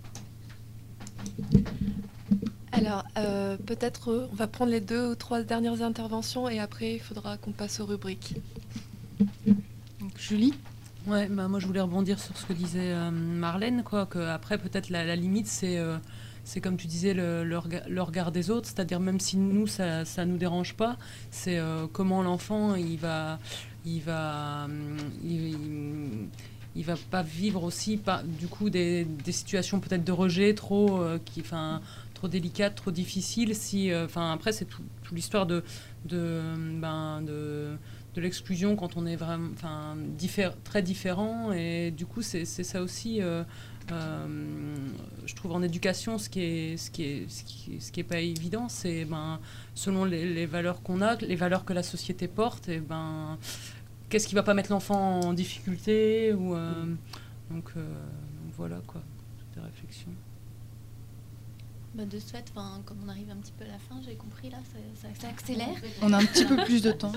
Alors, euh, peut-être euh, on va prendre les deux ou trois dernières interventions et après, il faudra qu'on passe aux rubriques. Donc, Julie. Ouais, bah moi je voulais rebondir sur ce que disait euh, Marlène, quoi, que après peut-être la, la limite c'est euh, c'est comme tu disais le, le, rega- le regard des autres, c'est-à-dire même si nous ça ça nous dérange pas, c'est euh, comment l'enfant il va il va il, il, il va pas vivre aussi pas du coup des, des situations peut-être de rejet trop euh, qui enfin trop délicates, trop difficiles si enfin euh, après c'est tout, tout l'histoire de de ben de de l'exclusion quand on est vraiment enfin diffé- très différent et du coup c'est, c'est ça aussi euh, euh, je trouve en éducation ce qui est ce qui est ce qui, ce qui est pas évident c'est ben selon les, les valeurs qu'on a, les valeurs que la société porte et ben qu'est-ce qui va pas mettre l'enfant en difficulté ou euh, donc, euh, donc voilà quoi, toutes les réflexions. Bah de ce fait, comme on arrive un petit peu à la fin, j'ai compris là, ça, ça, ça accélère. On a un petit peu plus de temps.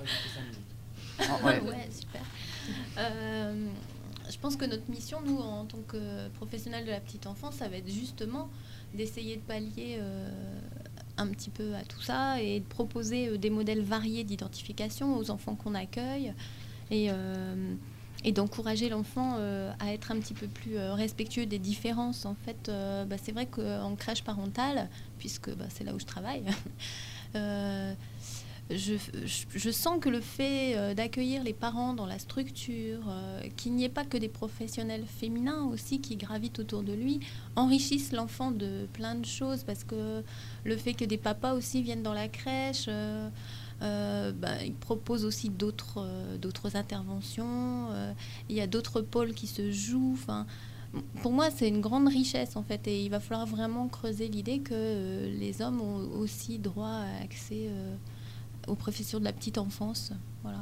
Oh, ouais. Ouais, super. Euh, je pense que notre mission, nous, en tant que professionnels de la petite enfance, ça va être justement d'essayer de pallier euh, un petit peu à tout ça et de proposer euh, des modèles variés d'identification aux enfants qu'on accueille et... Euh, et d'encourager l'enfant euh, à être un petit peu plus euh, respectueux des différences. En fait, euh, bah, c'est vrai qu'en crèche parentale, puisque bah, c'est là où je travaille, euh, je, je, je sens que le fait euh, d'accueillir les parents dans la structure, euh, qu'il n'y ait pas que des professionnels féminins aussi qui gravitent autour de lui, enrichissent l'enfant de plein de choses, parce que le fait que des papas aussi viennent dans la crèche... Euh, Euh, bah, il propose aussi d'autres, euh, d'autres interventions. Euh, il y a d'autres pôles qui se jouent. Enfin, pour moi, c'est une grande richesse en fait, et il va falloir vraiment creuser l'idée que euh, les hommes ont aussi droit à accès euh, aux professions de la petite enfance. Voilà.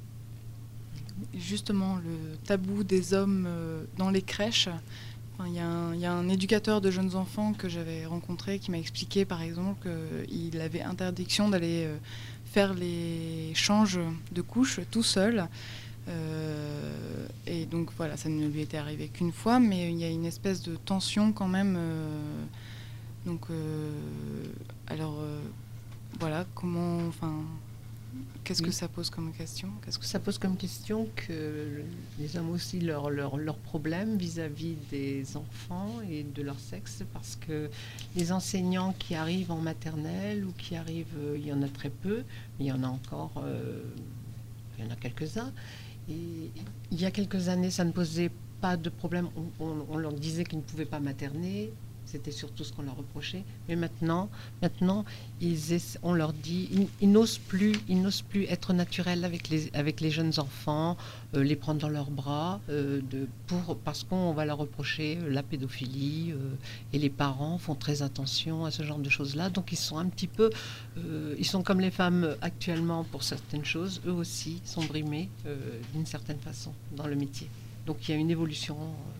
Justement, le tabou des hommes euh, dans les crèches. Il y, y a un éducateur de jeunes enfants que j'avais rencontré qui m'a expliqué, par exemple, qu'il avait interdiction d'aller euh, faire les changes de couches tout seul. Euh, et donc voilà, ça ne lui était arrivé qu'une fois, mais il y a une espèce de tension quand même. Euh, donc, euh, alors, euh, voilà, comment... Enfin, qu'est-ce que ça pose comme question ? Qu'est-ce que ça pose comme question que les hommes aussi leurs leur, leur problèmes vis-à-vis des enfants et de leur sexe, parce que les enseignants qui arrivent en maternelle ou qui arrivent, il y en a très peu, mais il y en a encore, euh, il y en a quelques-uns. Et il y a quelques années, ça ne posait pas de problème. On, on, on leur disait qu'ils ne pouvaient pas materner. C'était surtout ce qu'on leur reprochait. Mais maintenant, maintenant ils essa- on leur dit, ils, ils n'osent plus, ils n'osent plus être naturels avec les, avec les jeunes enfants, euh, les prendre dans leurs bras, euh, de, pour, parce qu'on va leur reprocher la pédophilie. Euh, et les parents font très attention à ce genre de choses-là. Donc ils sont un petit peu, euh, ils sont comme les femmes actuellement pour certaines choses. Eux aussi sont brimés euh, d'une certaine façon dans le métier. Donc il y a une évolution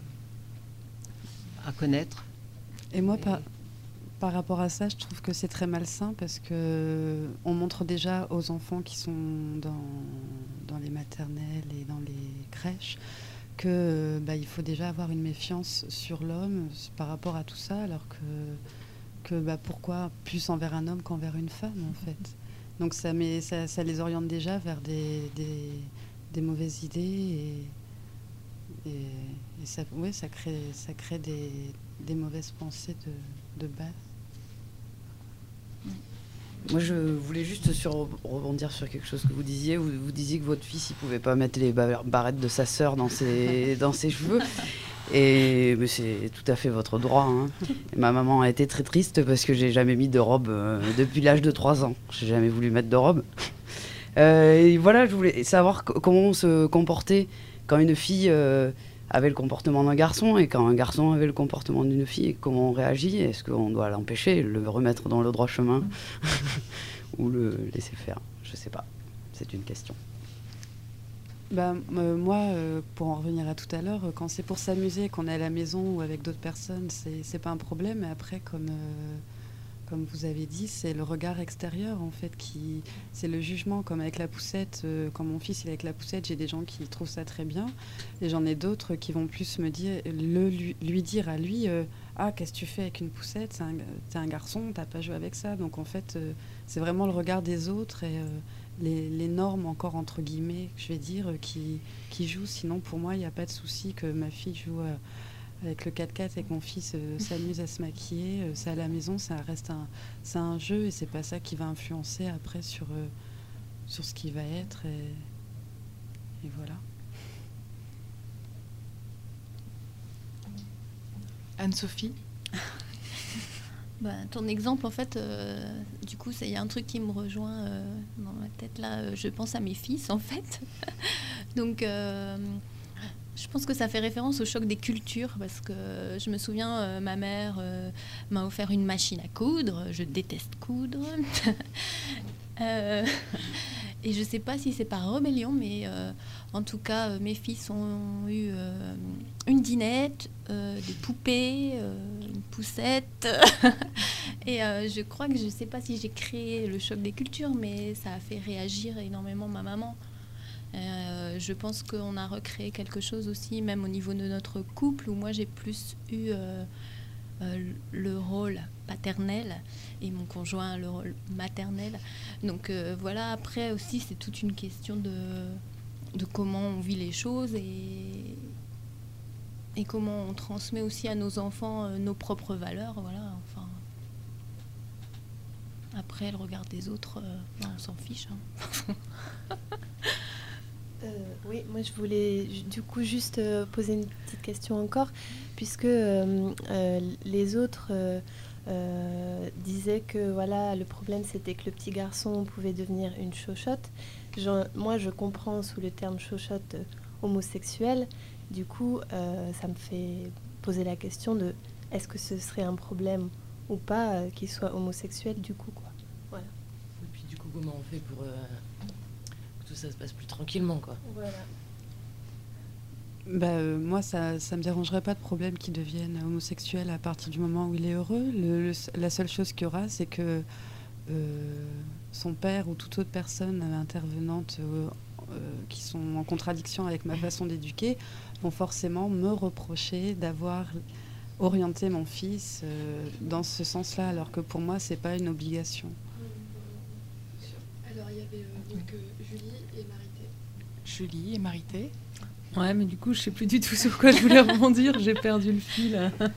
euh, à connaître. Et moi, par, par rapport à ça, je trouve que c'est très malsain parce que on montre déjà aux enfants qui sont dans, dans les maternelles et dans les crèches que bah, il faut déjà avoir une méfiance sur l'homme par rapport à tout ça, alors que, que bah, pourquoi plus envers un homme qu'envers une femme, en fait. Donc ça, met, ça, ça les oriente déjà vers des, des, des mauvaises idées et, et, et ça, ouais, ça crée, ça crée des... des mauvaises pensées de, de base. Moi, je voulais juste sur, rebondir sur quelque chose que vous disiez. Vous, vous disiez que votre fils, il pouvait pas mettre les barrettes de sa sœur dans ses, dans ses cheveux. Et mais c'est tout à fait votre droit. Hein. Ma maman a été très triste parce que j'ai jamais mis de robe euh, depuis l'âge de trois ans. J'ai jamais voulu mettre de robe. Euh, et voilà, je voulais savoir c- comment on se comportait quand une fille... Euh, avait le comportement d'un garçon et quand un garçon avait le comportement d'une fille, et comment on réagit, est-ce qu'on doit l'empêcher, le remettre dans le droit chemin ou le laisser faire, je sais pas, c'est une question. Bah, euh, moi, euh, pour en revenir à tout à l'heure, quand c'est pour s'amuser, qu'on est à la maison ou avec d'autres personnes, c'est, c'est pas un problème, mais après, comme, euh, comme vous avez dit, c'est le regard extérieur, en fait, qui, c'est le jugement, comme avec la poussette. Euh, quand mon fils il est avec la poussette, j'ai des gens qui trouvent ça très bien, et j'en ai d'autres qui vont plus me dire, le, lui, lui dire à lui, euh, ah, qu'est-ce que tu fais avec une poussette, c'est un, t'es un garçon, t'as pas joué avec ça. Donc en fait, euh, c'est vraiment le regard des autres et euh, les, les normes, encore entre guillemets, je vais dire, euh, qui, qui jouent. Sinon, pour moi, il n'y a pas de souci que ma fille joue euh, avec le quatre-quatre et que mon fils euh, s'amuse à se maquiller. Euh, c'est à la maison, ça reste un, c'est un jeu et c'est pas ça qui va influencer après sur, euh, sur ce qui va être. Et, et voilà. Anne-Sophie. Bah, ton exemple, en fait, euh, du coup, il y a un truc qui me rejoint euh, dans ma tête là. Euh, je pense à mes fils, en fait. Donc, euh, je pense que ça fait référence au choc des cultures parce que je me souviens, euh, ma mère euh, m'a offert une machine à coudre. Je déteste coudre. euh, et je sais pas si c'est par rébellion, mais euh, en tout cas, euh, mes fils ont eu euh, une dinette, euh, des poupées, euh, une poussette. Et euh, je crois que je sais pas si j'ai créé le choc des cultures, mais ça a fait réagir énormément ma maman. Euh, je pense qu'on a recréé quelque chose aussi, même au niveau de notre couple, où moi j'ai plus eu euh, euh, le rôle paternel et mon conjoint le rôle maternel. Donc euh, voilà, après aussi c'est toute une question de, de comment on vit les choses et, et comment on transmet aussi à nos enfants euh, nos propres valeurs. Voilà, enfin. Après, le regard des autres, euh, ben, on s'en fiche. Hein. Euh, oui, moi je voulais du coup juste euh, poser une petite question encore, puisque euh, euh, les autres euh, euh, disaient que voilà, le problème c'était que le petit garçon pouvait devenir une chochotte. Je, moi je comprends sous le terme chochotte euh, homosexuel, du coup euh, ça me fait poser la question de est-ce que ce serait un problème ou pas euh, qu'il soit homosexuel du coup, quoi. Voilà. Et puis du coup comment on fait pour... Euh... tout ça se passe plus tranquillement, quoi. Voilà. Bah, euh, moi, ça ne me dérangerait pas de problème qu'il devienne homosexuel à partir du moment où il est heureux. Le, le, la seule chose qu'il y aura, c'est que euh, son père ou toute autre personne intervenante euh, euh, qui sont en contradiction avec ma façon d'éduquer vont forcément me reprocher d'avoir orienté mon fils euh, dans ce sens-là, alors que pour moi, ce n'est pas une obligation. Alors, il y avait euh, donc, euh, Julie et Marité. Julie et Marité. Ouais, mais du coup, je sais plus du tout sur quoi je voulais rebondir. J'ai perdu le fil. Donc,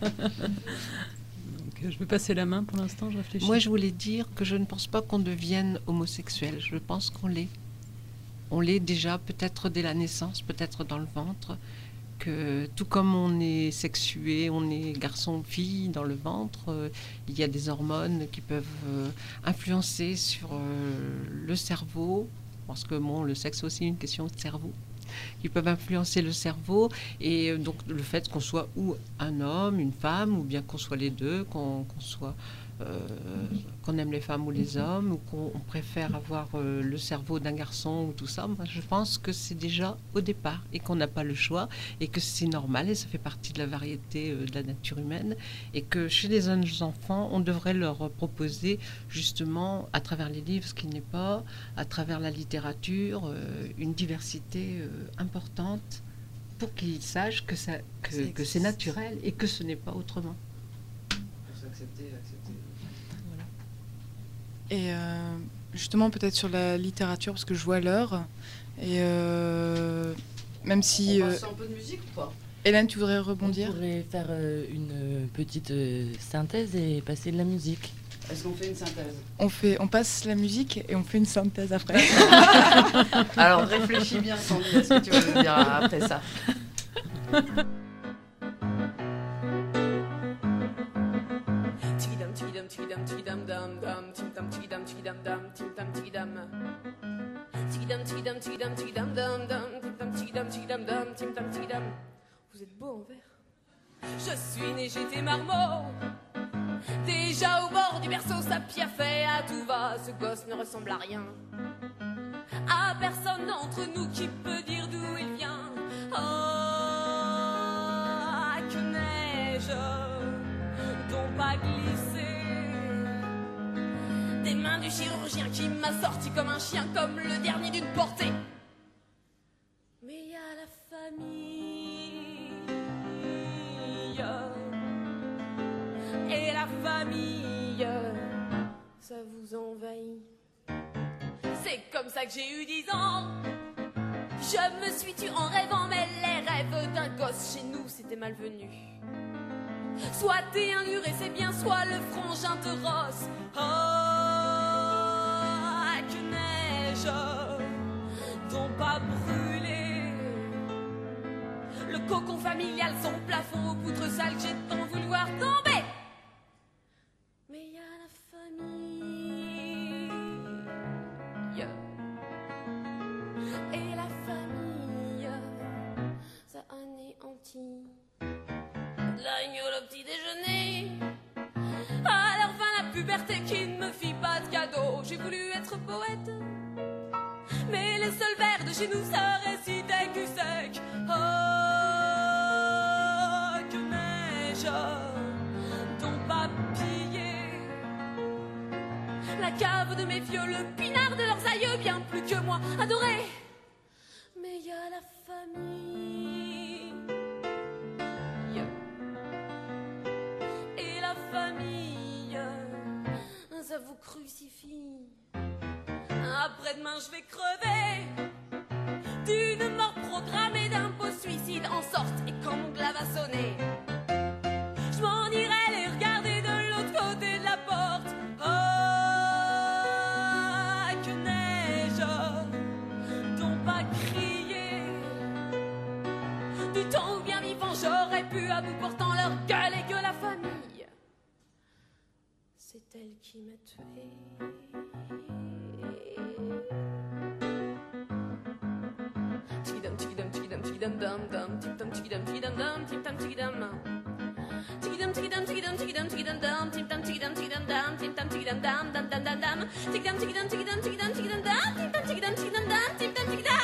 je vais passer la main pour l'instant, je réfléchis. Moi, je voulais dire que je ne pense pas qu'on devienne homosexuel. Je pense qu'on l'est. On l'est déjà, peut-être dès la naissance, peut-être dans le ventre. Que tout comme on est sexué, on est garçon-fille dans le ventre, euh, il y a des hormones qui peuvent euh, influencer sur euh, le cerveau, parce que bon, le sexe est aussi une question de cerveau, qui peuvent influencer le cerveau, et euh, donc le fait qu'on soit ou un homme, une femme, ou bien qu'on soit les deux, qu'on, qu'on soit... Euh, qu'on aime les femmes ou les hommes, ou qu'on on préfère avoir euh, le cerveau d'un garçon ou tout ça, moi, je pense que c'est déjà au départ et qu'on n'a pas le choix et que c'est normal et ça fait partie de la variété euh, de la nature humaine et que chez les jeunes enfants, on devrait leur proposer justement à travers les livres, ce qui n'est pas, à travers la littérature, euh, une diversité euh, importante pour qu'ils sachent que, ça, que, que c'est naturel et que ce n'est pas autrement. Accepter, accepter. Voilà. Et euh, justement, peut-être sur la littérature, parce que je vois l'heure. Et euh, même si. On passe un peu de musique ou pas ? Hélène, tu voudrais rebondir ? On pourrait faire euh, une petite euh, synthèse et passer de la musique. Est-ce qu'on fait une synthèse ? on, fait, on passe la musique et on fait une synthèse après. Alors réfléchis bien, Sandy, à ce que tu vas nous dire après ça. Vous êtes beau en vert. Je suis née, j'étais marmot. Déjà au bord du berceau, ça piaffait à tout va. Ce gosse ne ressemble à rien. À personne d'entre nous qui peut dire d'où il vient. Ah, que neige, dont pas glisser. du chirurgien qui m'a sorti comme un chien, comme le dernier d'une portée. Mais il y a la famille. Et la famille, ça vous envahit. C'est comme ça que j'ai eu dix ans. Je me suis tue en rêvant, mais les rêves d'un gosse chez nous, c'était malvenu. Soit t'es un luré, c'est bien, soit le frangin te rosse. Oh, que neige, t'ont pas brûlé le cocon familial, son plafond aux poutres sales que j'ai tant voulu voir tomber. Mais y a la famille. Et la famille, ça anéantit. L'agneau au petit déjeuner. À leur fin la puberté qui ne me fit pas de cadeau. J'ai voulu être poète, mais les seuls vers de chez nous ça récitait cul sec. Oh, que neige, ton papier. La cave de mes vieux, le pinard de leurs aïeux, bien plus que moi, adoré. Mais y a la famille. Et la famille, ça vous crucifie. Après-demain je vais crever d'une mort programmée, d'un beau suicide en sorte. Et quand mon glas va sonner, je m'en irai les regarder de l'autre côté de la porte. Oh, que neige, t'ont pas crié du temps où bien vivant j'aurais pu à bout portant leur gueule. Et que la famille, c'est elle qui m'a tué. Tigidam, tigidam, tigidam, tigidam, dam, dam, tigidam, tigidam, tigidam, dam, tigidam, tigidam. Tigidam, tigidam, tigidam, tigidam, tigidam, dam, tigidam, tigidam, tigidam, dam, tigidam, tigidam, dam, dam, dam, dam, dam. Tigidam, tigidam, tigidam, tigidam, tigidam, dam, tigidam, tigidam, tigidam, dam, tigidam, tigidam.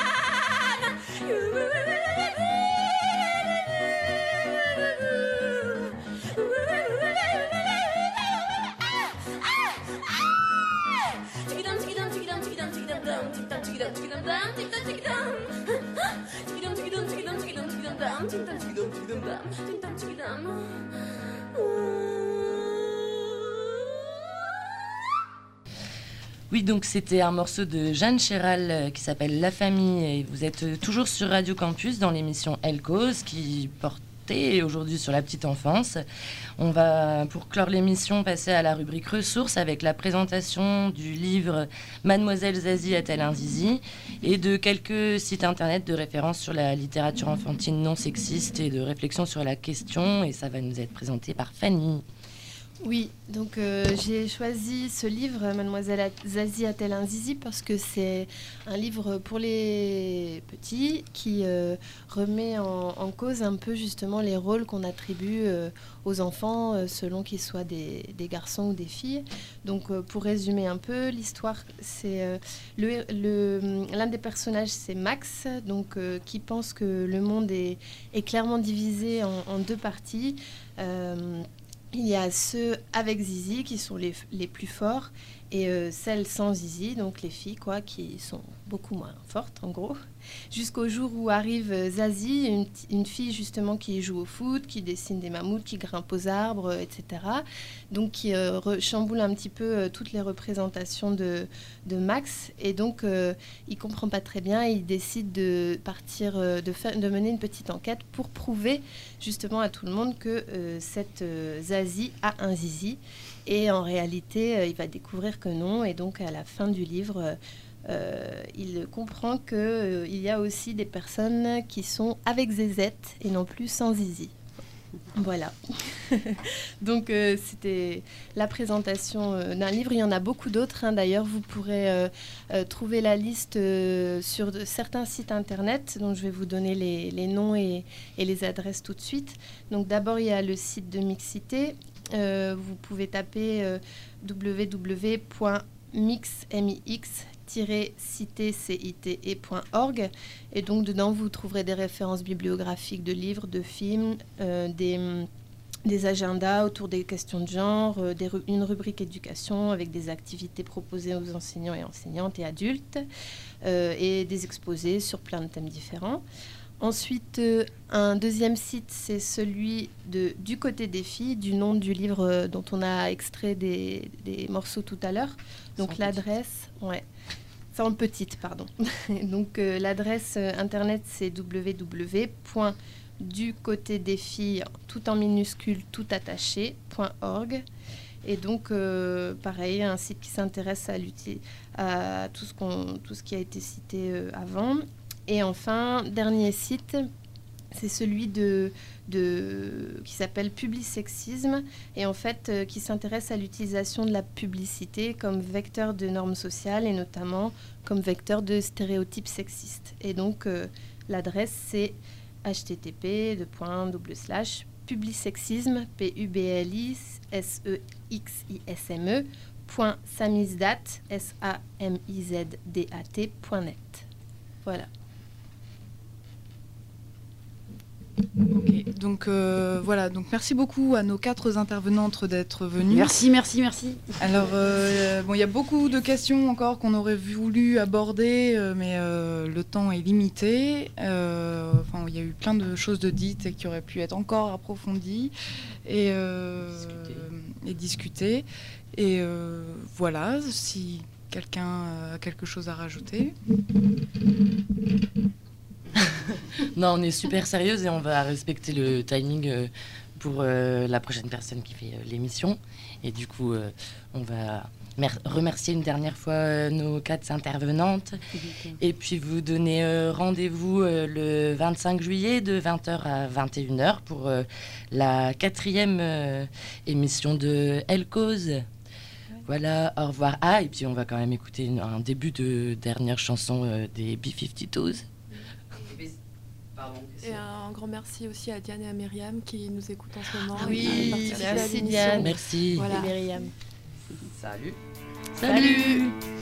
Oui, donc c'était un morceau de Jeanne Chéral euh, qui s'appelle La Famille, et vous êtes euh, toujours sur Radio Campus dans l'émission Elle Cause qui portait aujourd'hui sur la petite enfance. On va, pour clore l'émission, passer à la rubrique ressources avec la présentation du livre Mademoiselle Zazie a-t-elle un zizi et de quelques sites internet de référence sur la littérature enfantine non sexiste et de réflexion sur la question, et ça va nous être présenté par Fanny. Oui, donc euh, j'ai choisi ce livre, Mademoiselle Zazie a-t-elle un zizi, parce que c'est un livre pour les petits qui euh, remet en, en cause un peu justement les rôles qu'on attribue euh, aux enfants euh, selon qu'ils soient des, des garçons ou des filles. Donc euh, pour résumer un peu l'histoire, c'est euh, le, le, l'un des personnages, c'est Max, donc euh, qui pense que le monde est, est clairement divisé en, en deux parties. Euh, Il y a ceux avec zizi qui sont les, les plus forts et euh, celles sans zizi, donc les filles quoi, qui sont beaucoup moins fortes en gros. Jusqu'au jour où arrive Zazie, une, une fille justement qui joue au foot, qui dessine des mammouths, qui grimpe aux arbres, et cetera. Donc qui euh, re- chamboule un petit peu euh, toutes les représentations de, de Max. Et donc euh, il comprend pas très bien et il décide de partir, euh, de, faire, de mener une petite enquête pour prouver justement à tout le monde que euh, cette euh, Zazie a un zizi. Et en réalité, euh, il va découvrir que non. Et donc à la fin du livre, euh, Euh, il comprend qu'il euh, y a aussi des personnes qui sont avec zézette et non plus sans zizi. Voilà. Donc euh, c'était la présentation euh, d'un livre. Il y en a beaucoup d'autres. Hein. D'ailleurs, vous pourrez euh, euh, trouver la liste euh, sur de, certains sites internet. Donc je vais vous donner les, les noms et, et les adresses tout de suite. Donc d'abord, il y a le site de Mixité. Euh, vous pouvez taper euh, w w w point mix cite point org et donc dedans vous trouverez des références bibliographiques de livres, de films, euh, des, des agendas autour des questions de genre, euh, des ru- une rubrique éducation avec des activités proposées aux enseignants et enseignantes et adultes, euh, et des exposés sur plein de thèmes différents. Ensuite, euh, un deuxième site, c'est celui de Du côté des filles, du nom du livre euh, dont on a extrait des, des morceaux tout à l'heure. Donc Sans l'adresse, ouais, sans petite, pardon. Donc euh, l'adresse euh, internet, c'est w w w point du côté des filles, tout en minuscule, tout attaché, .org. Et donc, euh, pareil, un site qui s'intéresse à, à tout, ce qu'on, tout ce qui a été cité euh, avant. Et enfin, dernier site, c'est celui de, de, qui s'appelle Publisexisme, et en fait, euh, qui s'intéresse à l'utilisation de la publicité comme vecteur de normes sociales, et notamment comme vecteur de stéréotypes sexistes. Et donc, euh, l'adresse, c'est h t t p deux points double slash publisexisme p u b l i s e x i s m e point samizdat s a m i z d a t point net. Voilà. Ok, donc euh, voilà, donc merci beaucoup à nos quatre intervenantes d'être venues. Merci, merci, merci. Alors, euh, bon, il y a beaucoup de questions encore qu'on aurait voulu aborder, euh, mais euh, le temps est limité. Euh, enfin, il y a eu plein de choses de dites et qui auraient pu être encore approfondies et, euh, et discutées. Et euh, voilà, si quelqu'un a quelque chose à rajouter. Non, on est super sérieuse et on va respecter le timing euh, pour euh, la prochaine personne qui fait euh, l'émission. Et du coup, euh, on va mer- remercier une dernière fois euh, nos quatre intervenantes. Et puis vous donner euh, rendez-vous euh, le vingt-cinq juillet de vingt heures à vingt et une heures pour euh, la quatrième euh, émission de Elle Cause. Voilà, au revoir. Ah, et puis on va quand même écouter une- un début de dernière chanson euh, des B cinquante-deux. Et un grand merci aussi à Diane et à Myriam qui nous écoutent en ce moment. Ah oui, et qui participent à merci l'émission. Diane. Merci. Voilà. Et Myriam. Salut. Salut.